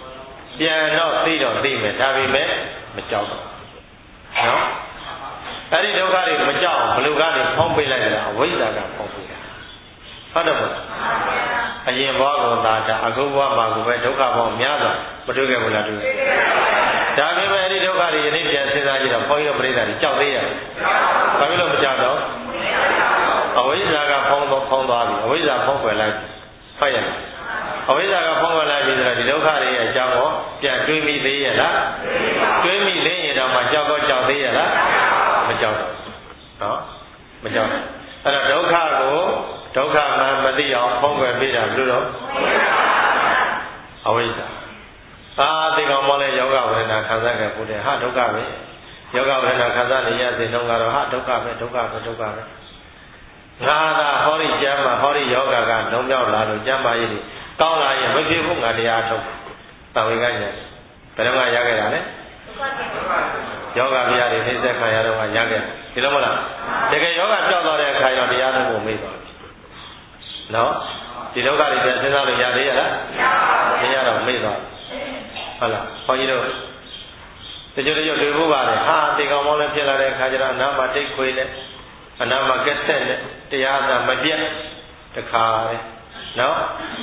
ပြန်တော့သိမယ်ဒါပေမဲ့မကြောက်တော့နော်အဲ့ဒီဒုက္ခတွေမကြောက်ဘလူကနေဖုံးပေးလိုက်တယ်အဝိဇ္ဇာကဖုံးပေးတာဟုတ်တယ်မဟုတ်အရင်ဘဝကသာတာအခုဘဝမှာကိုပဲဒုက္ခပေါင်းများစွာမတွေ့ခဲ့ဘူးလားတွေ့ဒါပေမဲ့အဲ့ဒီဒုက္ခတွေယနေ့ပြန်စဉ်းစားကြည့်တော့ဘုန်းကြီးတို့ပြိဿတွေကြောက်သေးရဲ့ဘာဖြစ်လို့မကြောက်တော့အဝိဇ္ဇာကဖုံးသွားပြီအဝိဇ္ဇာဖုံးကွယ်လိုက်ဖတ်ရမယ်အဝိဇ္ဇာကဖုံးကွယ်လိုက်ပြီဆိုတော့ဒီဒုက္ခတွေရဲ့အကြောင်းကိုပြန်တွေးမိသေးရဲ့လားတွေးမိလေရင်တော့မှကြောက်သေးရဲ့လားမကြောက်တော့နော်မကြောက်အဲ့တော့ဒုက္ခကိုဒုက္ခမှမသိအောင်ဖုံးကွယ်ပေးတာလို့တော့အဝိဇ္ဇာသိကောင်မောလဲယောဂဝေဒနာခံစားခဲ့ဖို့တဲ့ဟာဒုက္ခပဲယောဂဝေဒနာခံစားနေရတဲ့နှုံကတော့ဟာဒုက္ခပဲငါသာဟောဒီကျမ်းမှာဟောဒီယောဂကလုံးမြောက်လာလို့ကျမ်းပါရေးကောင်းလာရင်မဖြစ်ဘူးငါတရားထုတ်တာဝေကညာဘယ်တော့မှရခဲ့တာလဲယောဂဗျာတွေနှိမ့်ဆက်ခံရတော့ရခဲ့ဒီလိုမလားတကယ်ယောဂပြောက်သွားတဲ့အခါကျတော့တရားထုတ်ဖို့မေ့သွားပြီနော်ဒီလောကတွေပြန်စဉ်းစားလို့ရသေးရလားမရတော့မေ့သွားဟုတ်လားခေါင်းကြီးတို့တချို့တွေ့ဖို့ပါတယ်ဟာတေကောင်မောလည်းဖြစ်လာတဲ့အခါကျတော့အနာမှာတိတ်ခွေနဲ့အနာမှာကက်ဆက်နဲ့တရားသာမပြတ်တခါလေနော်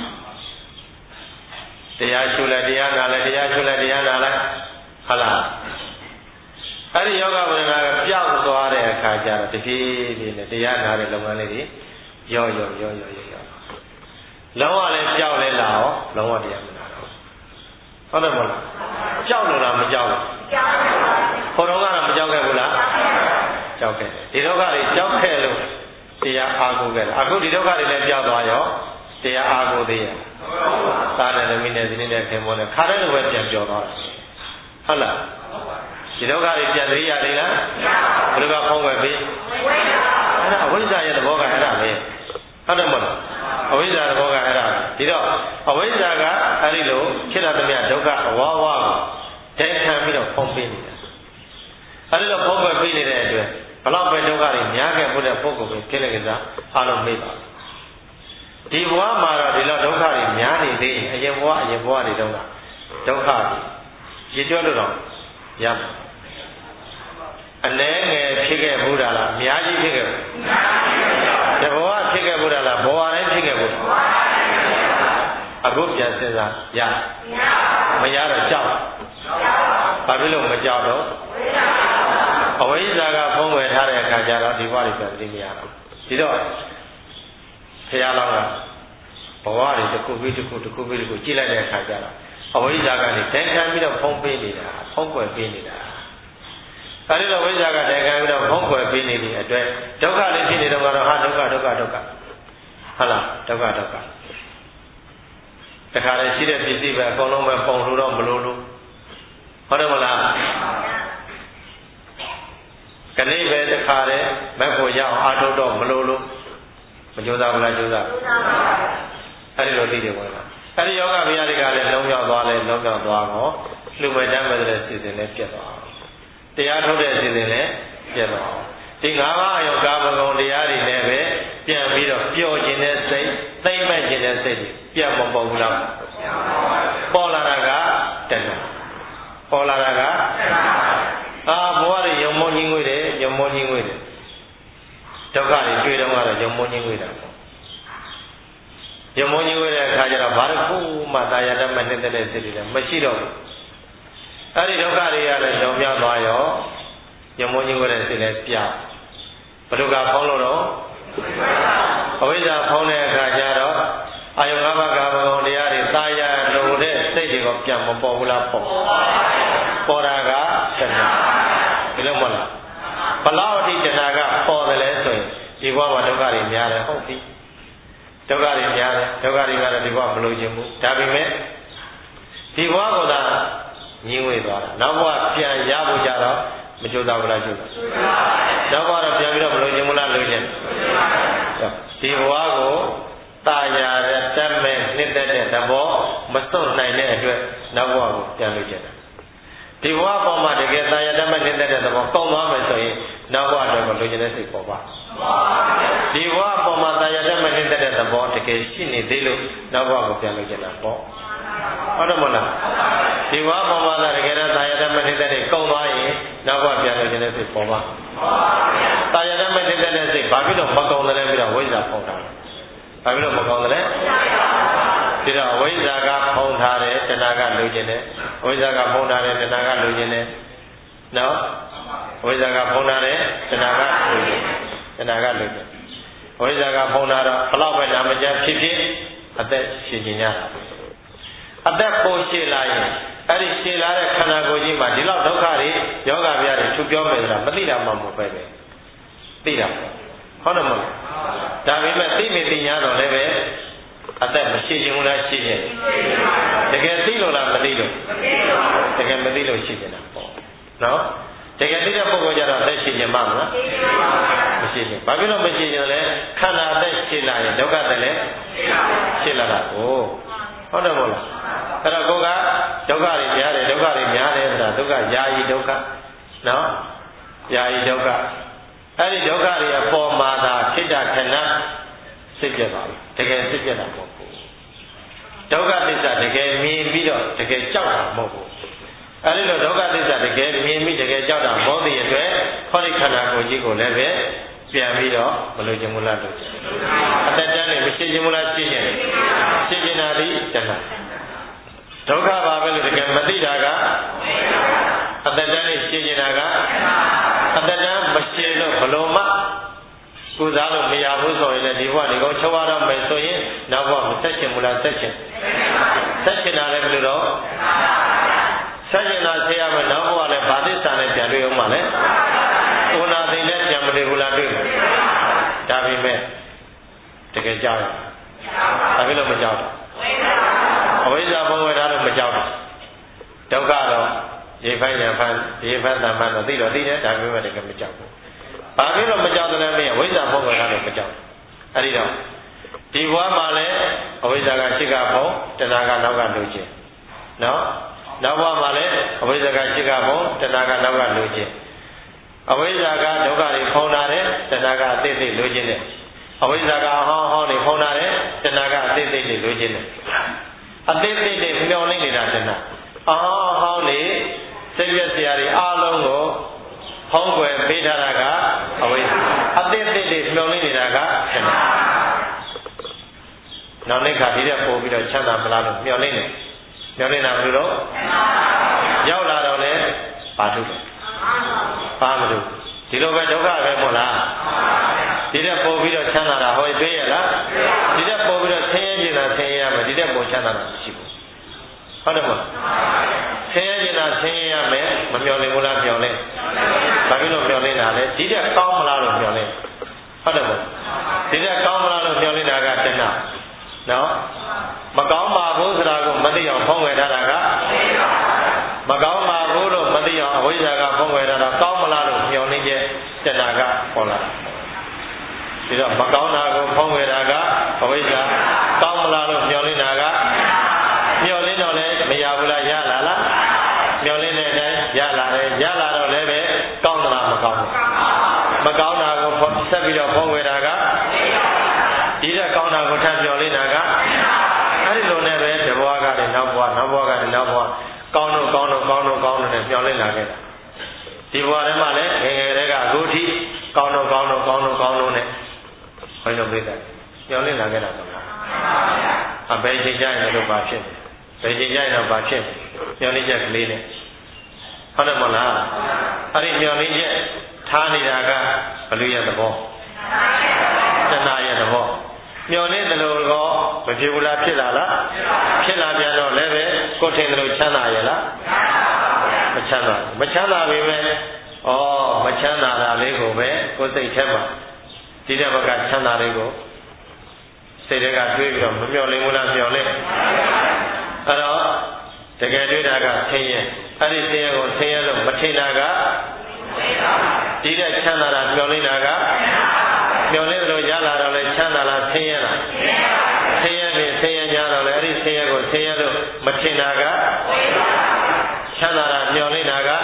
တရားရှုလိုက်တရားနာလိုက်တရားရှုလိုက်တရားနာလိုက်ဟုတ်လားအဲ့ဒီယောဂဝေဒနာကပျောက်သွားတဲ့အခါကျတော့တဖြည်းဖြည်းနဲ့တရားနာတဲ့လုပ်ငန်းလေးတွေရောလုံးဝလည်းပျောက်လဲလာအောင်လုံးဝတရားမနာတော့ဟုတ်တယ်မဟုတ်လားပျောက်လို့လားမပျောက်ဘူးဟိုတော့ကတော့မပျောက်ခဲ့ဘူးလားပျောက်ခဲ့ဒီဒုက္ခတွေပျောက်ခဲ့လို့တရားအားကိုးခဲ့တယ်အခုဒီဒုက္ခတွေလည်းပျောက်သွားရောတရားအားကိုးသေးရဲ့သားနဲ့သမီးနဲ့ဇနီးနဲ့ခင်မွန်းနဲ့ခါတဲ့လိုပဲပြန်ပြောသွားတာဟုတ်လားဒီဒုက္ခတွေပြန်သေးရသေးလားဘယ်လိုကဖုံးွယ်ပြီးအဲ့ဒါအဝိဇ္ဇာရဲ့သဘောကအဲ့ဒါပဲဟုတ်တယ်မဟုတ်လားအဝိဇ္ဇာသဘောကအဲ့ဒါဒီတော့အဝိဇ္ဇာကအဲ့ဒီလိုဖြစ်လာတဲ့မြတ်ဒုက္ခအဝါဝါကိုတည်ခံပြီးတော့ဖုံးပေးနေတာအဲ့ဒီလိုဖုံးွယ်ပေးနေတဲ့အတွက်ဘလောက်ပဲဒုက္ခတွေများခဲ့ဖို့တဲ့ပုဂ္ဂိုလ်ကိုကိလေသာအလုံးမေ့ပါဒီဘဝမှာတော့ဒီလိုဒုက္ခတွေများနေသေးရင်အရင်ဘဝတွေတုန်းကဒုက္ခရေကျွတ်လို့တော့ရမှာအနည်းငယ်ဖြစ်ခဲ့ဘူးလားအများကြီးဖြစ်ခဲ့ဘူးတဘောဖြစ်ခဲ့ဘူးလားဘောဝတိုင်းဖြစ်ခဲ့ဘူးအခုပြန်စဉ်းစားရမရတော့ကြောက်ဘာဖြစ်လို့မကြောက်တော့အဝိဇ္ဇာကဖုံးဝယ်ထားတဲ့အခါကျတော့ဒီဘဝတွေပြန်သိမရတော့ဒီတော့ဘုရားလောင်းကဘဝတွေတစ်ခုပြီးတစ်ခုကြည့်လိုက်တဲ့အခါကျတော့အဝိဇ္ဇာကနေတန်ခံပြီးတော့ဖုံးပေးနေတာဖုံးကွယ်ပေးနေတာအဲဒီတော့ဝိဇ္ဇာကတန်ခံပြီးတော့ဖုံးကွယ်ပေးနေတဲ့အတွက်ဒုက္ခလေးဖြစ်နေတော့ကတော့ဟာဒုက္ခဟုတ်လားဒုက္ခတခါလေရှိတဲ့ပစ္စည်းပဲအကုန်လုံးပဲပုံလို့တော့မလို့လို့ဟုတ်တယ်မလားကနေ့ပဲတခါလေမက်ဖို့ရအောင်အားထုတ်တော့မလို့လို့မကြိုးစားဘူးလားကြိုးစားအဲဒီလိုသိတယ်ဘုရားအဲဒီယောဂဗျာတွေကလည်းလုံးရောက်သွားတော့လူမဲ့တမ်းမဲ့တဲ့စီစဉ်လည်းပြတ်သွားအောင်တရားထုတ်တဲ့စီစဉ်လည်းပြတ်သွားအောင်ဒီ၅ပါးအယောကာမဂုဏ်တရားတွေနဲ့ပဲပြန်ပြီးတော့ပျော်ခြင်းနဲ့စိတ်သိမ့်မဲ့ခြင်းနဲ့စိတ်ပြတ်မပေါ်ဘူးလားပေါ်လာတာကတဏှာပေါ်လာတာကဘဝတွေယုံမောကြီးငွေတယ်ဒုက္ခတွေတွေ့တော့ကတော့ယုံမောကြီးငွေတာယုံမောကြီးငွေတဲ့အခါကျတော့ဘာလို့ခုမှသာယာတတ်မှနှစ်သက်တဲ့စိတ်တွေလည်းမရှိတော့ဘူးအဲ့ဒီဒုက္ခတွေကလည်းကြောင်မြောက်သွားရောယုံမောကြီးငွေတဲ့စိတ်လည်းပြဘယ်လိုကဖုံးလို့တော့အဝိဇ္ဇာဖုံးတဲ့အခါကျတော့အာယု၅ပါးကာမဂုဏ်တရားတွေသာယာလို့တဲ့စိတ်တွေကပြန်မပေါ်ဘူးလားပေါ်တာကတဏှာဒီလိုမဟုတ်လားဘလောက်အထိတဏှာကပေါ်တယ်လဲဆိုရင်ဒီဘဝမှာဒုက္ခတွေများတယ်ဟုတ်ပြီဒုက္ခတွေများတယ်ဒုက္ခတွေကတော့ဒီဘဝမလို့ခြင်းဘူးဒါပေမဲ့ဒီဘဝကသာညှင်းဝေးသွားတာနောက်ဘဝပြန်ရဖို့ကြတော့မကြိုးစားဘူးလားကြိုးစားနောက်ဘဝတော့ပြန်ပြီးတော့မလို့ခြင်းမလားလို့ခြင်းဒီဘဝကိုတာယာတဲ့တတ်မဲ့နှစ်သက်တဲ့သဘောမစွန့်နိုင်တဲ့အတွက်နောက်ဘဝကိုပြန်လို့ခြင်းဒီဘဝပေါ်မှာတကယ်တာယာတတ်မဲ့နှစ်သက်တဲ့သဘောကောင်းသွားမယ်ဆိုရင်နောက်ဘဝတော့လိုချင်တဲ့စိတ်ပေါ်ပါဒီဘဝပေါ်မှာတာယာတတ်မဲ့နှစ်သက်တဲ့သဘောတကယ်ရှိနေသေးလို့နောက်ဘဝကိုပြန်လို့ခြင်းတာပေါ့ဟုတ်တယ်မလားဒီဘဝပေါ်မှာတကယ်တော့တာယာတမထိတဲ့ကုံသွားရင်နောက်ဘဝပြန်လို့ခြင်းတဲ့စိတ်ပေါ်ပါတာယာတမထိတဲ့စိတ်ဘာဖြစ်လို့မကုံတယ်လဲပြီးတော့ဝိဇ္ဇာဖုံးတာဘာဖြစ်လို့မကုံတယ်လဲဒီတော့ဝိဇ္ဇာကဖုံးထားတယ်တဏှာကလူခြင်းတယ်ဝိဇ္ဇာကဖုံးထားတယ်တဏှာကလူခြင်းတယ်နော်ဝိဇ္ဇာကဖုံးထားတယ်တဏှာကလူခြင်းတဏှာကလူခြင်းဝိဇ္ဇာကဖုံးထားတော့ဘလောက်ပဲနာမကျဖြစ်ဖြစ်အသက်ရှင်ခြင်းရတာအသက်ပိုရှည်လာရင်အဲ့ဒီရှည်လာတဲ့ခန္ဓာကိုယ်ကြီးမှာဒီလောက်ဒုက္ခတွေယောဂဗျာတွေသူပြောမယ်ဆိုတာမသိတာမှမဟုတ်ပဲသိတာဟုတ်တယ်မဟုတ်ဒါပေမဲ့သိမိသိညာတော့လည်းပဲအသက်မရှိခြင်းမလားရှိခြင်းတကယ်သိလို့လားမသိလို့တကယ်မသိလို့ရှိနေတာပေါ့နော်တကယ်သိတဲ့ပုဂ္ဂိုလ်ကြတော့သက်ရှိခြင်းမလားမရှိခြင်းဘာဖြစ်လို့မရှိခြင်းလဲခန္ဓာအသက်ရှိလာရင်ဒုက္ခတည်းလည်းရှိလာတာကိုဟုတ်တယ်မဟုတ်လားအဲ့တော့ကိုကဒုက္ခတွေများတယ်ဒုက္ခတွေများတယ်ဆိုတာဒုက္ခယာယီဒုက္ခနော်ယာယီဒုက္ခအဲ့ဒီဒုက္ခတွေအပေါ်မှာသာစိတ်ဓာတ်ခဏစိတ်ပြတ်ပါဘူးတကယ်စိတ်ပြတ်တာမဟုတ်ဘူးဒုက္ခသစ္စာတကယ်မြင်ပြီးတော့တကယ်ကြောက်တာမဟုတ်ဘူးအဲ့ဒီလိုဒုက္ခသစ္စာတကယ်မြင်ပြီးတကယ်ကြောက်တာမဟုတ်တဲ့အတွက်ခေါဒီခန္ဓာကိုယ်ကြီးကိုလည်းပဲပြန်ပြီးတော့မလို့ခြင်းမလားလို့အတ္တတန်းနဲ့မရှိခြင်းမလားရှိခြင်းရှိခြင်းနာသည်တဏှာဒုက္ခပါပဲလို့တကယ်မသိတာကအတ္တတန်းနဲ့ရှိခြင်းနာကအတ္တတန်းမရှိလို့ဘလို့မှကုစားလို့မရဘူးဆိုရင်လည်းဒီဘဝဒီကောင်ချုပ်ရတော့မယ်ဆိုရင်နောက်ဘဝမဆက်ခြင်းမလားဆက်ခြင်းတာလည်းဘယ်လိုတော့ဆက်ခြင်းတာဆရာမနောက်ဘဝလည်းဗာသစ္စာနဲ့ပြန်တွေ့အောင်ပါလေဥနာသိနဲ့ပြန်မတွေ့ဘူးလားတွေ့ဒါပေမဲ့တကယ်ကြောက်ဒါပဲလို့မကြောက်အဝိဇ္ဇာဘုံဝေထားလို့မကြောက်ဒုက္ခတော့ရေဖိုင်းရဖန်ရေဖန်တမန်တော့သိတော့သိတယ်ဒါပေမဲ့တကယ်မကြောက်ဘူးဘာဖြစ်လို့မကြောက်တယ်လဲမင်းဝိဇ္ဇာဘုံဝေထားလို့မကြောက်အဲ့ဒီတော့ဒီဘဝမှာလည်းအဝိဇ္ဇာကရှိကဘုံတဏှာကနောက်ကလူချင်းနော်နောက်ဘဝမှာလည်းအဝိဇ္ဇာကရှိကဘုံတဏှာကနောက်ကလူချင်းအဝိဇ္ဇာကဒုက္ခတွေဖုံးထားတယ်တဏှာကအသေးသေးလူချင်းတယ်အဝိဇ္ဇာကဟောင်းတွေဖုံးထားတယ်တဏှာကအသေးသေးလူချင်းတယ်အသေးသေးတွေမျောနေနေတာတဏှာအဟောင်းတွေစိတ်ပြည့်စရာတွေအားလုံးကိုဖုံးကွယ်ပေးထားတာကအဝိဇ္ဇာအသေးသေးတွေမျောနေနေတာကတဏှာနောက်နေ့ခါဒီတဲ့ပို့ပြီးတော့ချမ်းသာမလားလို့မျောနေတယ်မျောနေတာဘယ်လိုတော့ရောက်လာတော့လေဘာထုလဲဘာမလို့ဒီလိုပဲဒုက္ခပဲမို့လားဒီတဲ့ပို့ပြီးတော့ချမ်းသာတာဟောပေးရလားဒီတဲ့ပို့ပြီးတော့ဆင်းရဲနေတာဆင်းရဲရမယ်ဒီတဲ့ပို့ချမ်းသာတာမရှိဘူးဟုတ်တယ်မို့ဆင်းရဲနေတာဆင်းရဲရမယ်မမျောလင်းဘူးလားမျောလင်းဘာဖြစ်လို့မျောလင်းတာလဲဒီတဲ့ကောင်းမလားလို့မျောလင်းဟုတ်တယ်မို့ဒီတဲ့ကောင်းမလားလို့မျောလင်းတာကတဏှာနော်မကောင်းပါဘူးဆိုတာကိုမသိအောင်ဖုံးဝယ်ထားတာကမကောင်းပါဘူးလို့မသိအောင်အဝိဇ္ဇာကဖုံးဝယ်ထားတာကောင်းမလားလို့မျှော်လင့်ချက်တဏှာကပေါ်လာဒီတော့မကောင်းတာကိုဖုံးဝယ်တာကအဝိဇ္ဇာကောင်းမလားလို့မျှော်လင့်တာကမျှော်လင့်တော့လည်းမရဘူးလားရလာလားမျှော်လင့်တဲ့အတိုင်းရလာတယ်ရလာတော့လည်းပဲကောင်းသလားမကောင်းဘူးမကောင်းတာကိုဆက်ပြီးတော့ဖုံးဝယ်တာကဒီတဲ့ကောင်းတာကိုထပ်မျှော်လင့်တာကအဲ့ဒီလိုနဲ့ပဲတဘွားကလည်းနောက်ဘွားနောက်ဘွားကလည်းနောက်ဘွားကောင်းတော့နဲ့မျှော်လင့်လာခဲ့တာဒီဘွားထဲမှာလည်းငယ်ငယ်တွေကအခုထိကောင်းတော့နဲ့ဘယ်လိုပြည့်တယ်မျှော်လင့်လာခဲ့တာပေါ့အဘယ်ချိန်ကျရင်လည်းဘာဖြစ်ဘယ်ချိန်ကျရင်တော့ဘာဖြစ်မျှော်လင့်ချက်ကလေးနဲ့ဟုတ်တယ်မဟုတ်လားအဲ့ဒီမျှော်လင့်ချက်ထားနေတာကဘလူရဲ့သဘောတဏှာရဲ့သဘောမျောနေတယ်လို့တော့မဖြစ်ဘူးလားဖြစ်လာလားဖြစ်လာပြန်တော့လည်းပဲကိုယ်ထင်တယ်လို့ချမ်းသာရဲ့လားမချမ်းသာပြီပဲမချမ်းသာတာလေးကိုပဲကိုယ်စိတ်ထဲမှာဒီတဲ့ဘက်ကချမ်းသာလေးကိုစိတ်တွေကတွေးပြီးတော့မမျောလင်းဘူးလားမျောလင်းအဲ့တော့တကယ်တွေးတာကဆင်းရဲအဲ့ဒီဆင်းရဲကိုဆင်းရဲလို့မထင်တာကဒီတဲ့ချမ်းသာတာမျောလင်းတာကမျောလင်းလို့ရလာတော့လေချမ်းသာလားဆင်းရဲလားဆင်းရဲပြီဆင်းရဲကြတော့လေအဲ့ဒီဆင်းရဲကိုဆင်းရဲလို့မထင်တာကချမ်းသာတာမျောလင်းတာက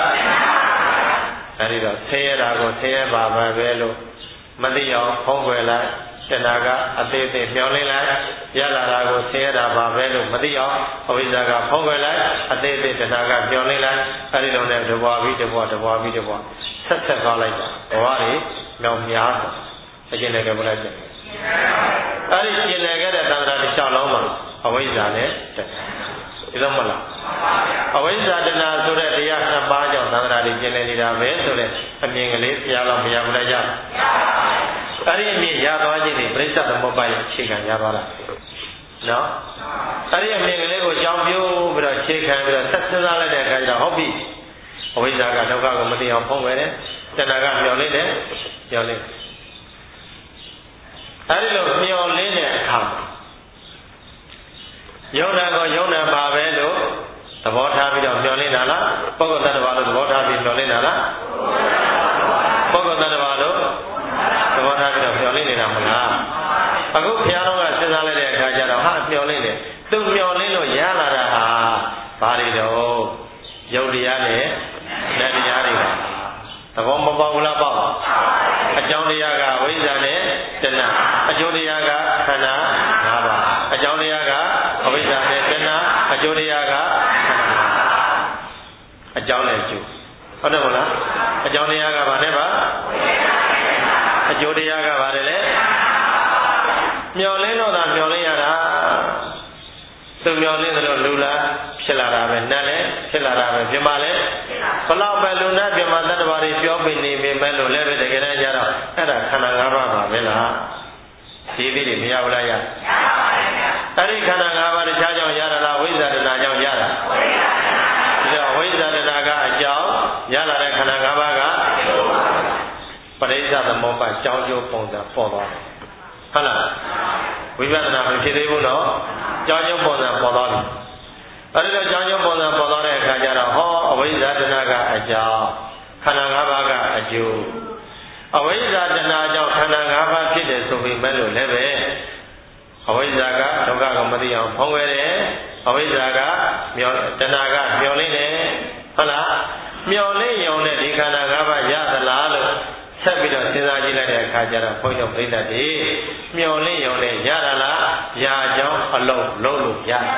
အဲ့ဒီတော့ဆင်းရဲတာကိုဆင်းရဲပါပဲလို့မသိအောင်ဖုံးကွယ်လိုက်တဏှာကအသေးသေးမျောလင်းလိုက်ရလာတာကိုဆင်းရဲတာပါပဲလို့မသိအောင်အဝိဇ္ဇာကဖုံးကွယ်လိုက်အသေးသေးတဏှာကမျောလင်းလိုက်အဲဒီလိုနဲ့တဘွားပြီးတဘွားဆက်သွားလိုက်တာဘဝတွေမြောင်များတယ်အကျဉ်းလည်းကြမလိုက်တယ်အဲဒီကျင်လည်ခဲ့တဲ့သံဃာတစ်လျှောက်လုံးမှာအဝိဇ္ဇာနဲ့တဏှာဒီလိုမလားအဝိဇ္ဇာတဏှာဆိုတဲ့တရားနှစ်ပါးကြောင့်သံဃာတွေကျင်လည်နေတာပဲဆိုတဲ့အမြင်ကလေးဘုရားတော်မရဘူးလားရအဲ့ဒီအမြင်ရသွားခြင်းဒီပြိဿသမုပ္ပါရဲ့အခြေခံရသွားတာနော်အဲ့ဒီအမြင်ကလေးကိုကြောင်းပြိုးပြီးတော့အခြေခံပြီးတော့ဆက်စဉ်းစားလိုက်တဲ့အခါကျတော့ဟုတ်ပြီအဝိဇ္ဇာကဒုက္ခကိုမသိအောင်ဖုံးကွယ်တယ်တဏှာကမျောလင်းတယ်မျောလင်းအဲ့ဒီလိုမျောလင်းတဲ့အခါမှာယုံနာကိုယုံနာပါပဲလို့သဘောထားပြီးတော့မျောလင်းတာလားပုဂ္ဂိုလ်တ attva လို့သဘောထားပြီးမျောလင်းတာလားပုဂ္ဂိုလ်တ attva လို့သဘောထားပြီးတော့မျောလင်းနေတာမလားအခုဘုရားတော်ကစဉ်းစားလိုက်တဲ့အခါကျတော့ဟာမျောလင်းတယ်သူမျောလင်းလို့ရလာတာဟာဘာတွေတော့ယုတ်တရားနဲ့နတ်တရားတွေပါသဘောမပေါဘူးလားပေါ့အကြောင်းတရားကဝိဇ္ဇာနဲ့တဏှာအကျိုးတရားကခန္ဓာ၅ပါးအကြောင်းတရားကအဝိဇ္ဇာနဲ့တဏှာအကျိုးတရားကခန္ဓာအကြောင်းနဲ့အကျိုးဟုတ်တယ်မလားအကြောင်းတရားကဘာနဲ့ပါအကျိုးတရားကဘာလဲလဲမျောလင်းတော့တာမျောလင်းရတာသူမျောလင်းသလိုလူလားဖြစ်လာတာပဲနတ်လည်းဖြစ်လာတာပဲပြမလည်းဘလောက်ပဲလူနဲ့ပြမတတ္တဝါတွေပြောပြနေပေမဲ့လို့လည်းပဲတကယ်တမ်းကျတော့အဲ့ဒါခန္ဓာ၅ပါးပါပဲလားဒီပြီးနေမရဘူးလားရအဲ့ဒီခန္ဓာ၅ပါးတခြားကြောင့်ရတာလားဝိဇ္ဇာတဏှာကြောင့်ရတာဝိဇ္ဇာတဏှာကအကြောင်းရလာတဲ့ခန္ဓာ၅ပါးကပရိစ္ဆသမုပ္ပါကြောင်းကျိုးပုံစံပေါ်သွားတယ်ဟုတ်လားဝိပဿနာမဖြစ်သေးဘူးနော်ကြောင်းကျိုးပုံစံပေါ်သွားပြီအဲဒီတော့ကြောင်းကျိုးပုံစံပေါ်သွားတဲ့အခါကျတော့ဟောအဝိဇ္ဇာတဏှာကအကြောင်းခန္ဓာ၅ပါးကအကျိုးအဝိဇ္ဇာတဏှာကြောင့်ခန္ဓာ၅ပါးဖြစ်တယ်ဆိုပေမဲ့လို့လည်းပဲအဝိဇ္ဇာကဒုက္ခကိုမသိအောင်ဖုံးကွယ်တယ်အဝိဇ္ဇာကတဏှာကမျောလင်းတယ်ဟုတ်လားမျောလင်းရုံနဲ့ဒီခန္ဓာ၅ပါးရသလားလို့ဆက်ပြီးတော့စဉ်းစားကြည့်လိုက်တဲ့အခါကျတော့ဘုန်းကြီးတို့ပြိဿတွေမျောလင်းရုံနဲ့ရတာလားရာကြောင်းအလုံးလုံးလို့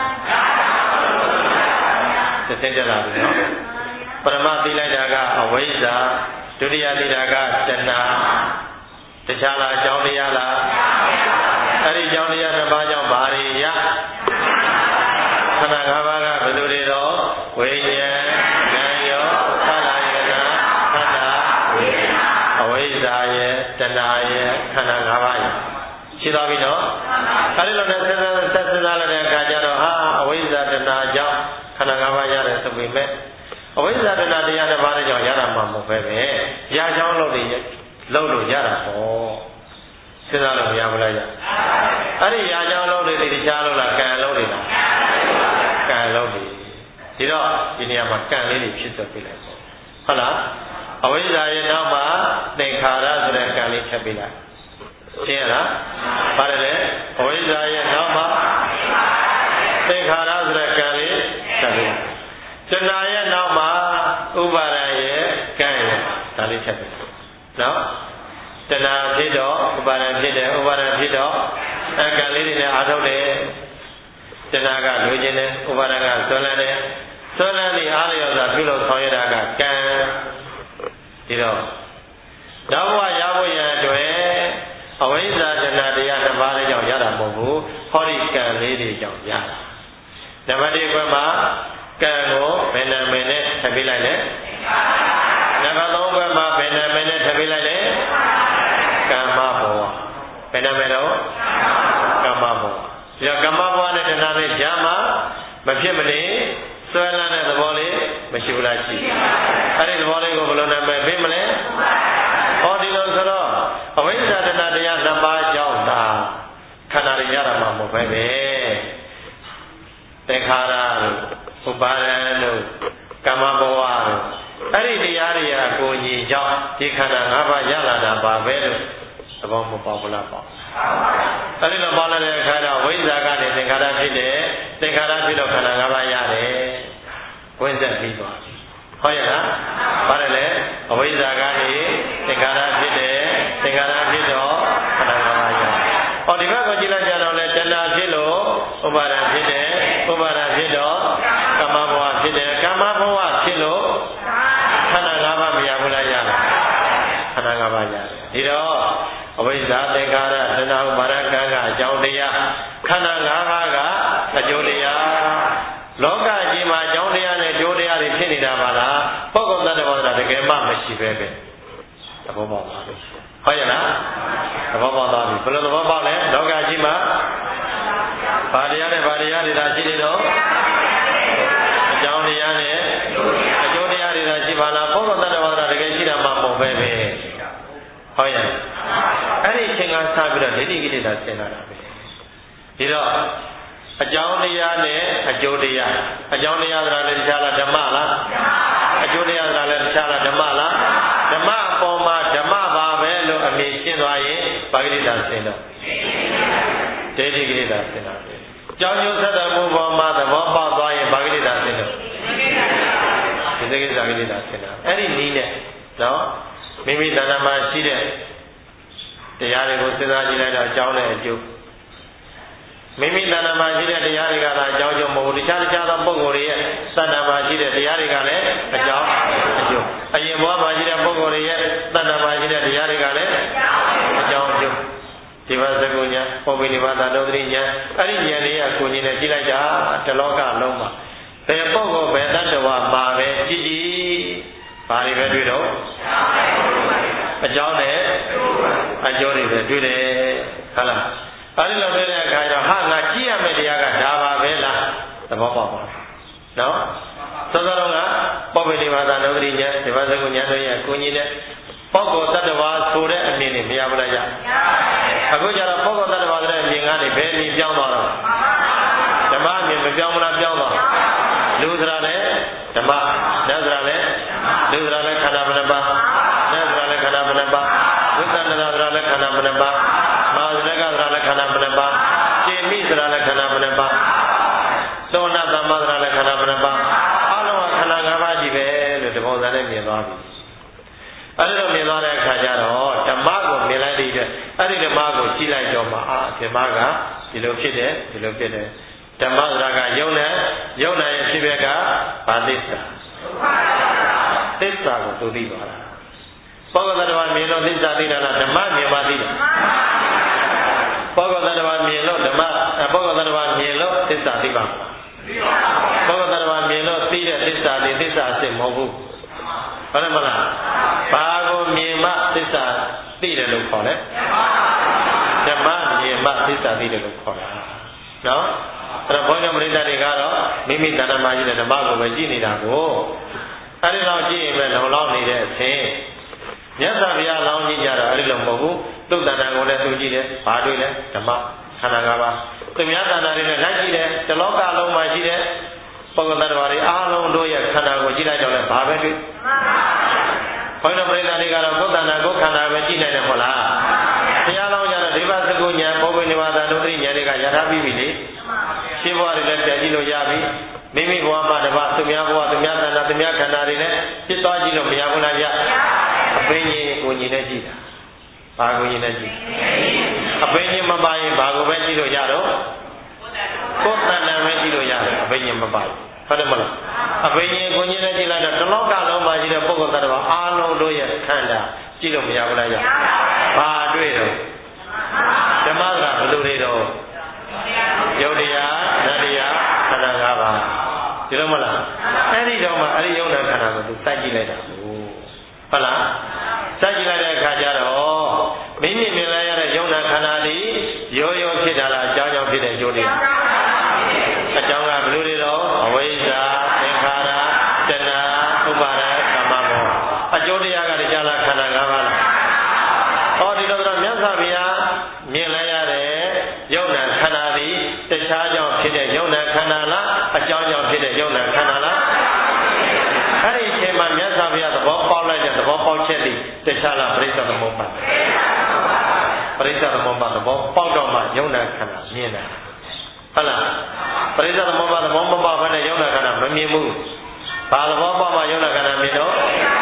ရတယ်သိတဲ့လားဗျာပရမသိလိုက်တာကအဝိဇ္ဇာဒုတိယသိတာကတဏှာတခြားလားအကြောင်းတရားလားအဲ့ဒီအကြောင်းတရားတစ်ပါးကြောင့်ဘာတွေရခန္ဓာ၅ပါးကဘယ်လိုတွေတော့ဝိညာဉ်ဉာဏ်ရောသတ္တယနာသတ္တဝိအဝိဇ္ဇာရဲ့တဏှာရဲ့ခန္ဓာ၅ပါးရဲ့ရှိသွားပြီနော်အဲ့ဒီလိုနဲ့စဉ်းစားလိုက်တဲ့အခါကျတော့ဟာအဝိဇ္ဇာတဏှာကြောင့်ခန္ဓာ၅ပါးရတယ်ဆိုပေမဲ့အဝိဇ္ဇာတဏှာတရားတစ်ပါးနဲ့ကြောင့်ရတာမှမဟုတ်ပဲပဲရချောင်းလို့ရတာပေါ့စဉ်းစားလို့မရဘူးလားရအဲ့ဒီရာကြောင်းလုံးတွေတရားလုံးလားကံလုံးတွေလားကံလုံးတွေဒီတော့ဒီနေရာမှာကံလေးတွေဖြစ်သွားပြီလိုက်ဟုတ်လားအဝိဇ္ဇာရဲ့နောက်မှာသင်္ခါရဆိုတဲ့ကံလေးထပ်ပြီးလိုက်ရှင်းရလားပါတယ်လေအဝိဇ္ဇာရဲ့နောက်မှာသင်္ခါရဆိုတဲ့ကံလေးထပ်ပြီးတဏှာရဲ့နောက်မှာဥပါဒံရဲ့ကံရဲ့ဒါလေးထပ်ပြီးနော်တဏှာဖြစ်တော့ဥပါဒံဖြစ်တယ်ဥပါဒံဖြစ်တော့အကံလေးတွေနဲ့အာထုတ်တယ်တဏှာကလိုချင်တယ်ဥပါဒံကဆွဲလန်းတယ်ဆွဲလန်းပြီးအားလျော်စွာပြုလုပ်ဆောင်ရတာကကံဒီတော့နောက်ဘဝရဖို့ရန်အတွက်အဝိဇ္ဇာတဏှာတရားတစ်ပါးလေးကြောင့်ရတာမဟုတ်ဘူးဟောဒီကံလေးတွေကြောင့်ရတာနံပါတ်1ခွဲမှာကံကိုဘယ်နာမည်နဲ့ထပ်ပေးလိုက်လဲနံပါတ်3ခွဲမှာဘယ်နာမည်နဲ့ထပ်ပေးလိုက်လဲကမ္မဘောဘယ်နာမည်တော့ကမ္မဘောဒီတော့ကမ္မဘောနဲ့တဏှာနဲ့ဈာမမဖြစ်မနေဆွဲလန်းတဲ့သဘောလေးမရှိဘူးလားရှိအဲ့ဒီသဘောလေးကိုဘယ်လိုနာမည်ပေးမလဲဟောဒီလိုဆိုတော့အဝိဇ္ဇာတဏှာတရားနှစ်ပါးကြောင့်သာခန္ဓာတွေရတာမှမဟုတ်ပဲပဲသင်္ခါရတို့ဥပါဒံတို့ကမ္မဘဝတို့အဲ့ဒီတရားတွေကကိုယ်ကြီးကြောင့်ဒီခန္ဓာ၅ပါးရလာတာပါပဲလို့သဘောမပေါဘူးလားပေါ့အဲ့ဒီလိုပေါလာတဲ့အခါတော့ဝိဇ္ဇာကနေသင်္ခါရဖြစ်တယ်သင်္ခါရဖြစ်တော့ခန္ဓာ၅ပါးရတယ်ဝိဇ္ဇာပြီးသွားပြီဟုတ်ရဲ့လားပါတယ်လေအဝိဇ္ဇာကနေသင်္ခါရဖြစ်တယ်သင်္ခါရဖြစ်တော့ခန္ဓာ၅ပါးရတယ်ဥပါဒံဖြစ်တယ်ဥပါဒံဖြစ်တော့ကမ္မဘဝဖြစ်တယ်ကမ္မဘဝဖြစ်လို့ခန္ဓာ၅ပါးမရဘူးလားရလားခန္ဓာ၅ပါးရတယ်ဒီတော့အဝိဇ္ဇာသင်္ခါရတဏှာဥပါဒကံကအကြောင်းတရားခန္ဓာ၅ပါးကအကျိုးတရားလောကကြီးမှာအကြောင်းတရားနဲ့အကျိုးတရားတွေဖြစ်နေတာပါလားပုဂ္ဂိုလ်သတ္တဝါဆိုတာတကယ်မှမရှိပဲပဲသဘောပေါက်ပါလို့ဟုတ်ရဲ့လားသဘောပေါက်သွားပြီဘယ်လိုသဘောပေါက်လဲလောကကြီးမှာဘာတရားနဲ့ဘာတရားတွေသာရှိနေတော့အကြောင်းတရားနဲ့အကျိုးတရားတွေသာရှိပါလားပုဂ္ဂိုလ်သတ္တဝါဆိုတာတကယ်ရှိတာမှမဟုတ်ပဲပဲဟုတ်ရဲ့အဲ့ဒီအချိန်ကစပြီးတော့ဒိဋ္ဌိကိလေသာဆင်းလာတာပဲဒီတော့အကြောင်းတရားနဲ့အကျိုးတရားအကြောင်းတရားဆိုတာလည်းတခြားလားဓမ္မလားအကျိုးတရားဆိုတာလည်းတခြားလားဓမ္မလားဓမ္မအပေါ်မှာဓမ္မပါပဲလို့အမြင်ရှင်းသွားရင်ဘာကိလေသာဆင်းတော့ဒိဋ္ဌိကိလေသာဆင်းတာပဲကြောင်းကျိုးဆက်တဲ့ဘုဘောမှာသဘောပေါက်သွားရင်ဘာကိလေသာဆင်းတော့ဒီကိလေသာကိလေသာဆင်းတာအဲ့ဒီနည်းနဲ့နော်မိမိတဏ္ဍာမှာရှိတဲ့တရားတွေကိုစဉ်းစားကြည့်လိုက်တော့အကြောင်းနဲ့အကျိုးမိမိတဏ္ဍာမှာရှိတဲ့တရားတွေကလည်းအကြောင်းကျိုးမဟုတ်ဘူးတခြားသောပုဂ္ဂိုလ်တွေရဲ့တဏ္ဍာမှာရှိတဲ့တရားတွေကလည်းအကြောင်းအကျိုးအရင်ဘဝမှာရှိတဲ့ပုဂ္ဂိုလ်တွေရဲ့တဏ္ဍာမှာရှိတဲ့တရားတွေကလည်းအကြောင်းအကျိုးဒီဘသကုညာပုပ္ပိနိဗ္ဗာန်သုတ္တိညာအဲ့ဒီဉာဏ်လေးကကိုကြီးနဲ့ကြည့်လိုက်တာတလောကလုံးမှာဘယ်ပုဂ္ဂိုလ်ဘယ်တ attva မှာပဲကြည့်ကြည့်ဘာတွေပဲတွေ့တော့အကြောင်းနဲ့အကျိုးတွေပဲတွေ့တယ်ဟုတ်လားအဲ့ဒီလိုတွေ့တဲ့အခါကျတော့ဟာငါကြည့်ရမယ့်တရားကဒါပါပဲလားသဘောပေါက်ပါနော်သောသောတော့ကပုပ္ပိနိဗ္ဗာန်သုတ္တိညာဒီဘသကုညာတို့ရဲ့ကိုကြီးနဲ့ပုဂ္ဂိုလ်တ attva ဆိုတဲ့အမြင်နဲ့မရဘူးလားကြအခုကျတော့ပုဂ္ဂိုလ်တ attva ဆိုတဲ့အမြင်ကနေဘယ်အမြင်ပြောင်းသွားတော့ဓမ္မအမြင်မပြောင်းမလားပြောင်းသွားလူဆိုတာလည်းဓမ္မနတ်ဆိုတာလည်းလူဆိုတာလည်းခန္ဓာဘယ်နှပါးနတ်ဆိုတာလည်းခန္ဓာဘယ်နှပါးဝိသန္တရာဆိုတာလည်းခန္ဓာဘယ်နှပါးမာဇရကဆိုတာလည်းခန္ဓာဘယ်နှပါးရှင်းမိဆိုတာလည်းခန္ဓာဘယ်နှပါးသောဏသမ္မာဆိုတာလည်းခန္ဓာဘယ်နှပါးအလုံးကခန္ဓာ၅ပါးကြီးပဲလို့ဒီပုံစံနဲ့မြင်သွားပြီအဲ့ဒီလိုမြင်သွားတဲ့အခါကျတော့ဓမ္မကိုမြင်လိုက်တဲ့အတွက်အဲ့ဒီဓမ္မကိုကြည့်လိုက်တော့မှဓမ္မကဒီလိုဖြစ်တယ်ဒီလိုဖြစ်တယ်ဓမ္မဆိုတာကယုံနဲ့ရဲ့ဖြစ်တဲ့ကဘာသစ္စာသစ္စာကိုသူသိသွားတာပုဂ္ဂိုလ်သတ္တဝါမြင်လို့သစ္စာသိတာလားဓမ္မမြင်ပါသိတယ်ပုဂ္ဂိုလ်သတ္တဝါမြင်လို့ဓမ္မပုဂ္ဂိုလ်သတ္တဝါမြင်လို့သစ္စာသိပါပုဂ္ဂိုလ်သတ္တဝါမြင်လို့သိတဲ့သစ္စာဒီသစ္စာအစစ်မဟုတ်ဘူးဟုတ်တယ်မလားဘာကိုမြင်မှသစ္စာသိတယ်လို့ခေါ်တယ်ဓမ္မမြင်မှသစ္စာသိတယ်လို့ခေါ်တာနော်အဲ့တော့ဘုန်းကြီးတို့ပရိသတ်တွေကတော့မိမိတဏ္ဍာမှာရှိတဲ့ဓမ္မကိုပဲကြည့်နေတာကိုအဲ့ဒီလောက်ကြည့်ရင်ပဲလုံလောက်နေတဲ့အချိန်မြတ်စွာဘုရားလောင်းကြည့်ကြတော့အဲ့ဒီလိုမဟုတ်ဘူးသူ့တဏ္ဍာကိုလည်းသူကြည့်တယ်ဘာတွေ့လဲဓမ္မခန္ဓာ၅ပါးသူများတဏ္ဍာတွေနဲ့လိုက်ကြည့်တယ်တလောကလုံးမှာရှိတဲ့ပုဂ္ဂိုလ်သတ္တဝါတွေအားလုံးတို့ရဲ့ခန္ဓာကိုကြည့်လိုက်တော့လည်းဘာပဲတွေ့ဘုန်းကြီးတို့ပရိသတ်တွေကတော့ကိုယ်တဏ္ဍာကိုခန္ဓာပဲကြည့်နိုင်တယ်မဟုတ်လားဘုရားလောင်းကြတော့ဒိဗ္ဗစကုညာပုပ္ပိနိဗ္ဗာန်သုတ္တိညာတွေကရထားပြီးပြီလေရှင်းဘဝတွေလည်းပြန်ကြည့်လို့ရပြီမိမိဘဝမှာတပတ်သူများဘဝသူများတဏ္ဍာသူများခန္ဓာတွေလည်းဖြစ်သွားကြည့်လို့မရဘူးလားဗျအပင်ကြီးကိုညီနဲ့ကြည့်တာဘာကိုညီနဲ့ကြည့်အပင်ကြီးမပါရင်ဘာကိုပဲကြည့်လို့ရတော့ကိုယ်တဏ္ဍာပဲကြည့်လို့ရတယ်အပင်ကြီးမပါဘူးဟုတ်တယ်မလားအပင်ကြီးကိုညီနဲ့ကြည့်လိုက်တော့တလောကလုံးမှာရှိတဲ့ပုဂ္ဂိုလ်သတ္တဝါအားလုံးတို့ရဲ့ခန္ဓာကြည့်လို့မရဘူးလားဗျဘာတွေ့တော့ဓမ္မကဘယ်လိုတွေတော့ယုတ်တရားနတ်တရားခန္ဓာ၅ပါးဒီလိုမလားအဲ့ဒီတော့မှအဲ့ဒီယုတ်တဲ့ခန္ဓာကိုသူစိုက်ကြည့်လိုက်တာဟုတ်လားစိုက်ကြည့်လိုက်တဲ့အခါကျတော့မိမိမြင်လိုက်ရတဲ့ယုတ်တဲ့ခန္ဓာဒီရိုးရိုးဖြစ်တာလားအကြောင်းကြောင့်ဖြစ်တဲ့ယုတ်တရားအကြောင်းကဘယ်လိုတွေတော့အဝိဇ္ဇာသင်္ခါရတဏှာဥပါဒကမ္မဘောအကျိုးတရားကတရားလားခန္ဓာ၅ပါးလားဟောဒီလိုတော့မြတ်စွာဘုရားမြင်လိုက်ရတဲ့ယုတ်တဲ့ခန္ဓာဒီတခြားကြောင့်ဖြစ်တဲ့ယုတ်တဲ့ခန္ဓာလားအကြောင်းကြောင့်ဖြစ်တဲ့ယုတ်တဲ့ခန္ဓာလားအဲ့ဒီအချိန်မှာမြတ်စွာဘုရားသဘောပေါက်လိုက်တဲ့သဘောပေါက်ချက်ဒီတခြားလားပရိစ္ဆေသမုပ္ပါပရိစ္ဆေသမုပ္ပါသဘောပေါက်တော့မှယုတ်တဲ့ခန္ဓာမြင်တာဟုတ်လားပရိစ္ဆေသမုပ္ပါသဘောမပေါက်ဘဲနဲ့ယုတ်တဲ့ခန္ဓာမမြင်ဘူးဘာသဘောပေါက်မှယုတ်တဲ့ခန္ဓာမြင်တော့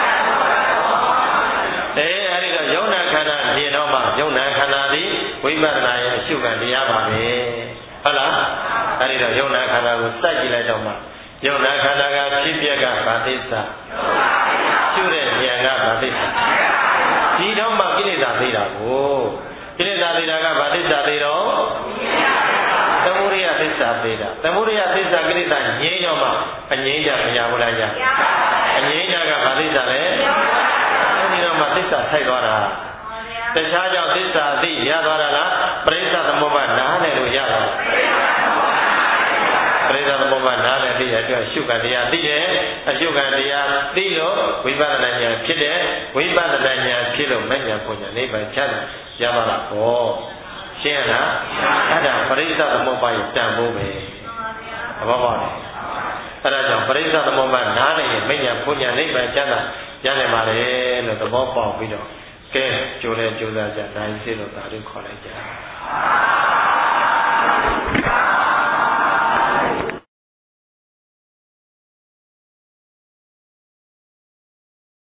အဲ့ဒီတော့ယုတ်တဲ့ခန္ဓာမြင်တော့မှယုတ်တဲ့ခန္ဓာဒီဝိပဿနာရဲ့အရှုခံတရားပါပဲဟုတ်လားအဲ့ဒီတော့ယုံနာခန္ဓာကိုစိုက်ကြည့်လိုက်တော့မှယုံနာခန္ဓာကဖြစ်ပြက်ကဘာသစ္စာရှုတဲ့ဉာဏ်ကဘာသစ္စာဒီတော့မှကိလေသာသိတာကိုကိလေသာသိတာကဘာသစ္စာသိတော့သမုဒိယသစ္စာသိတာသမုဒိယသစ္စာကိလေသာငြိမ်းတော့မှအငြိမ်းကြမရဘူးလားကြအငြိမ်းကြကဘာသစ္စာလဲအဲဒီတော့မှသစ္စာထိုက်သွားတာတခြားကြောင့်သစ္စာသိရသွားတာလားပရိစ္ဆသမုပ္ပါနားတယ်လို့ရသွားပရိစ္ဆသမုပ္ပါနားတယ်သိရအတွက်ရှုခံတရားသိတယ်အရှုခံတရားသိလို့ဝိပဿနာဉာဏ်ဖြစ်တယ်ဝိပဿနာဉာဏ်ဖြစ်လို့မဉဏ်ပုံဉာဏ်နိဗ္ဗာန်ချမ်းရပါလားဘောရှင်းရလားအဲ့ဒါပရိစ္ဆသမုပ္ပါရဲ့တန်ဖိုးပဲဘောပါလေအဲ့ဒါကြောင့်ပရိစ္ဆသမုပ္ပါနားတယ်ရဲ့မဉဏ်ပုံဉာဏ်နိဗ္ဗာန်ချမ်းရနိုင်ပါလေလို့သဘောပေါက်ပြီးတော့ကဲကြိုးလဲကြိုးစားကြဒါကြီးစေလို့ဒါတို့ခေါ်လိုက်ကြ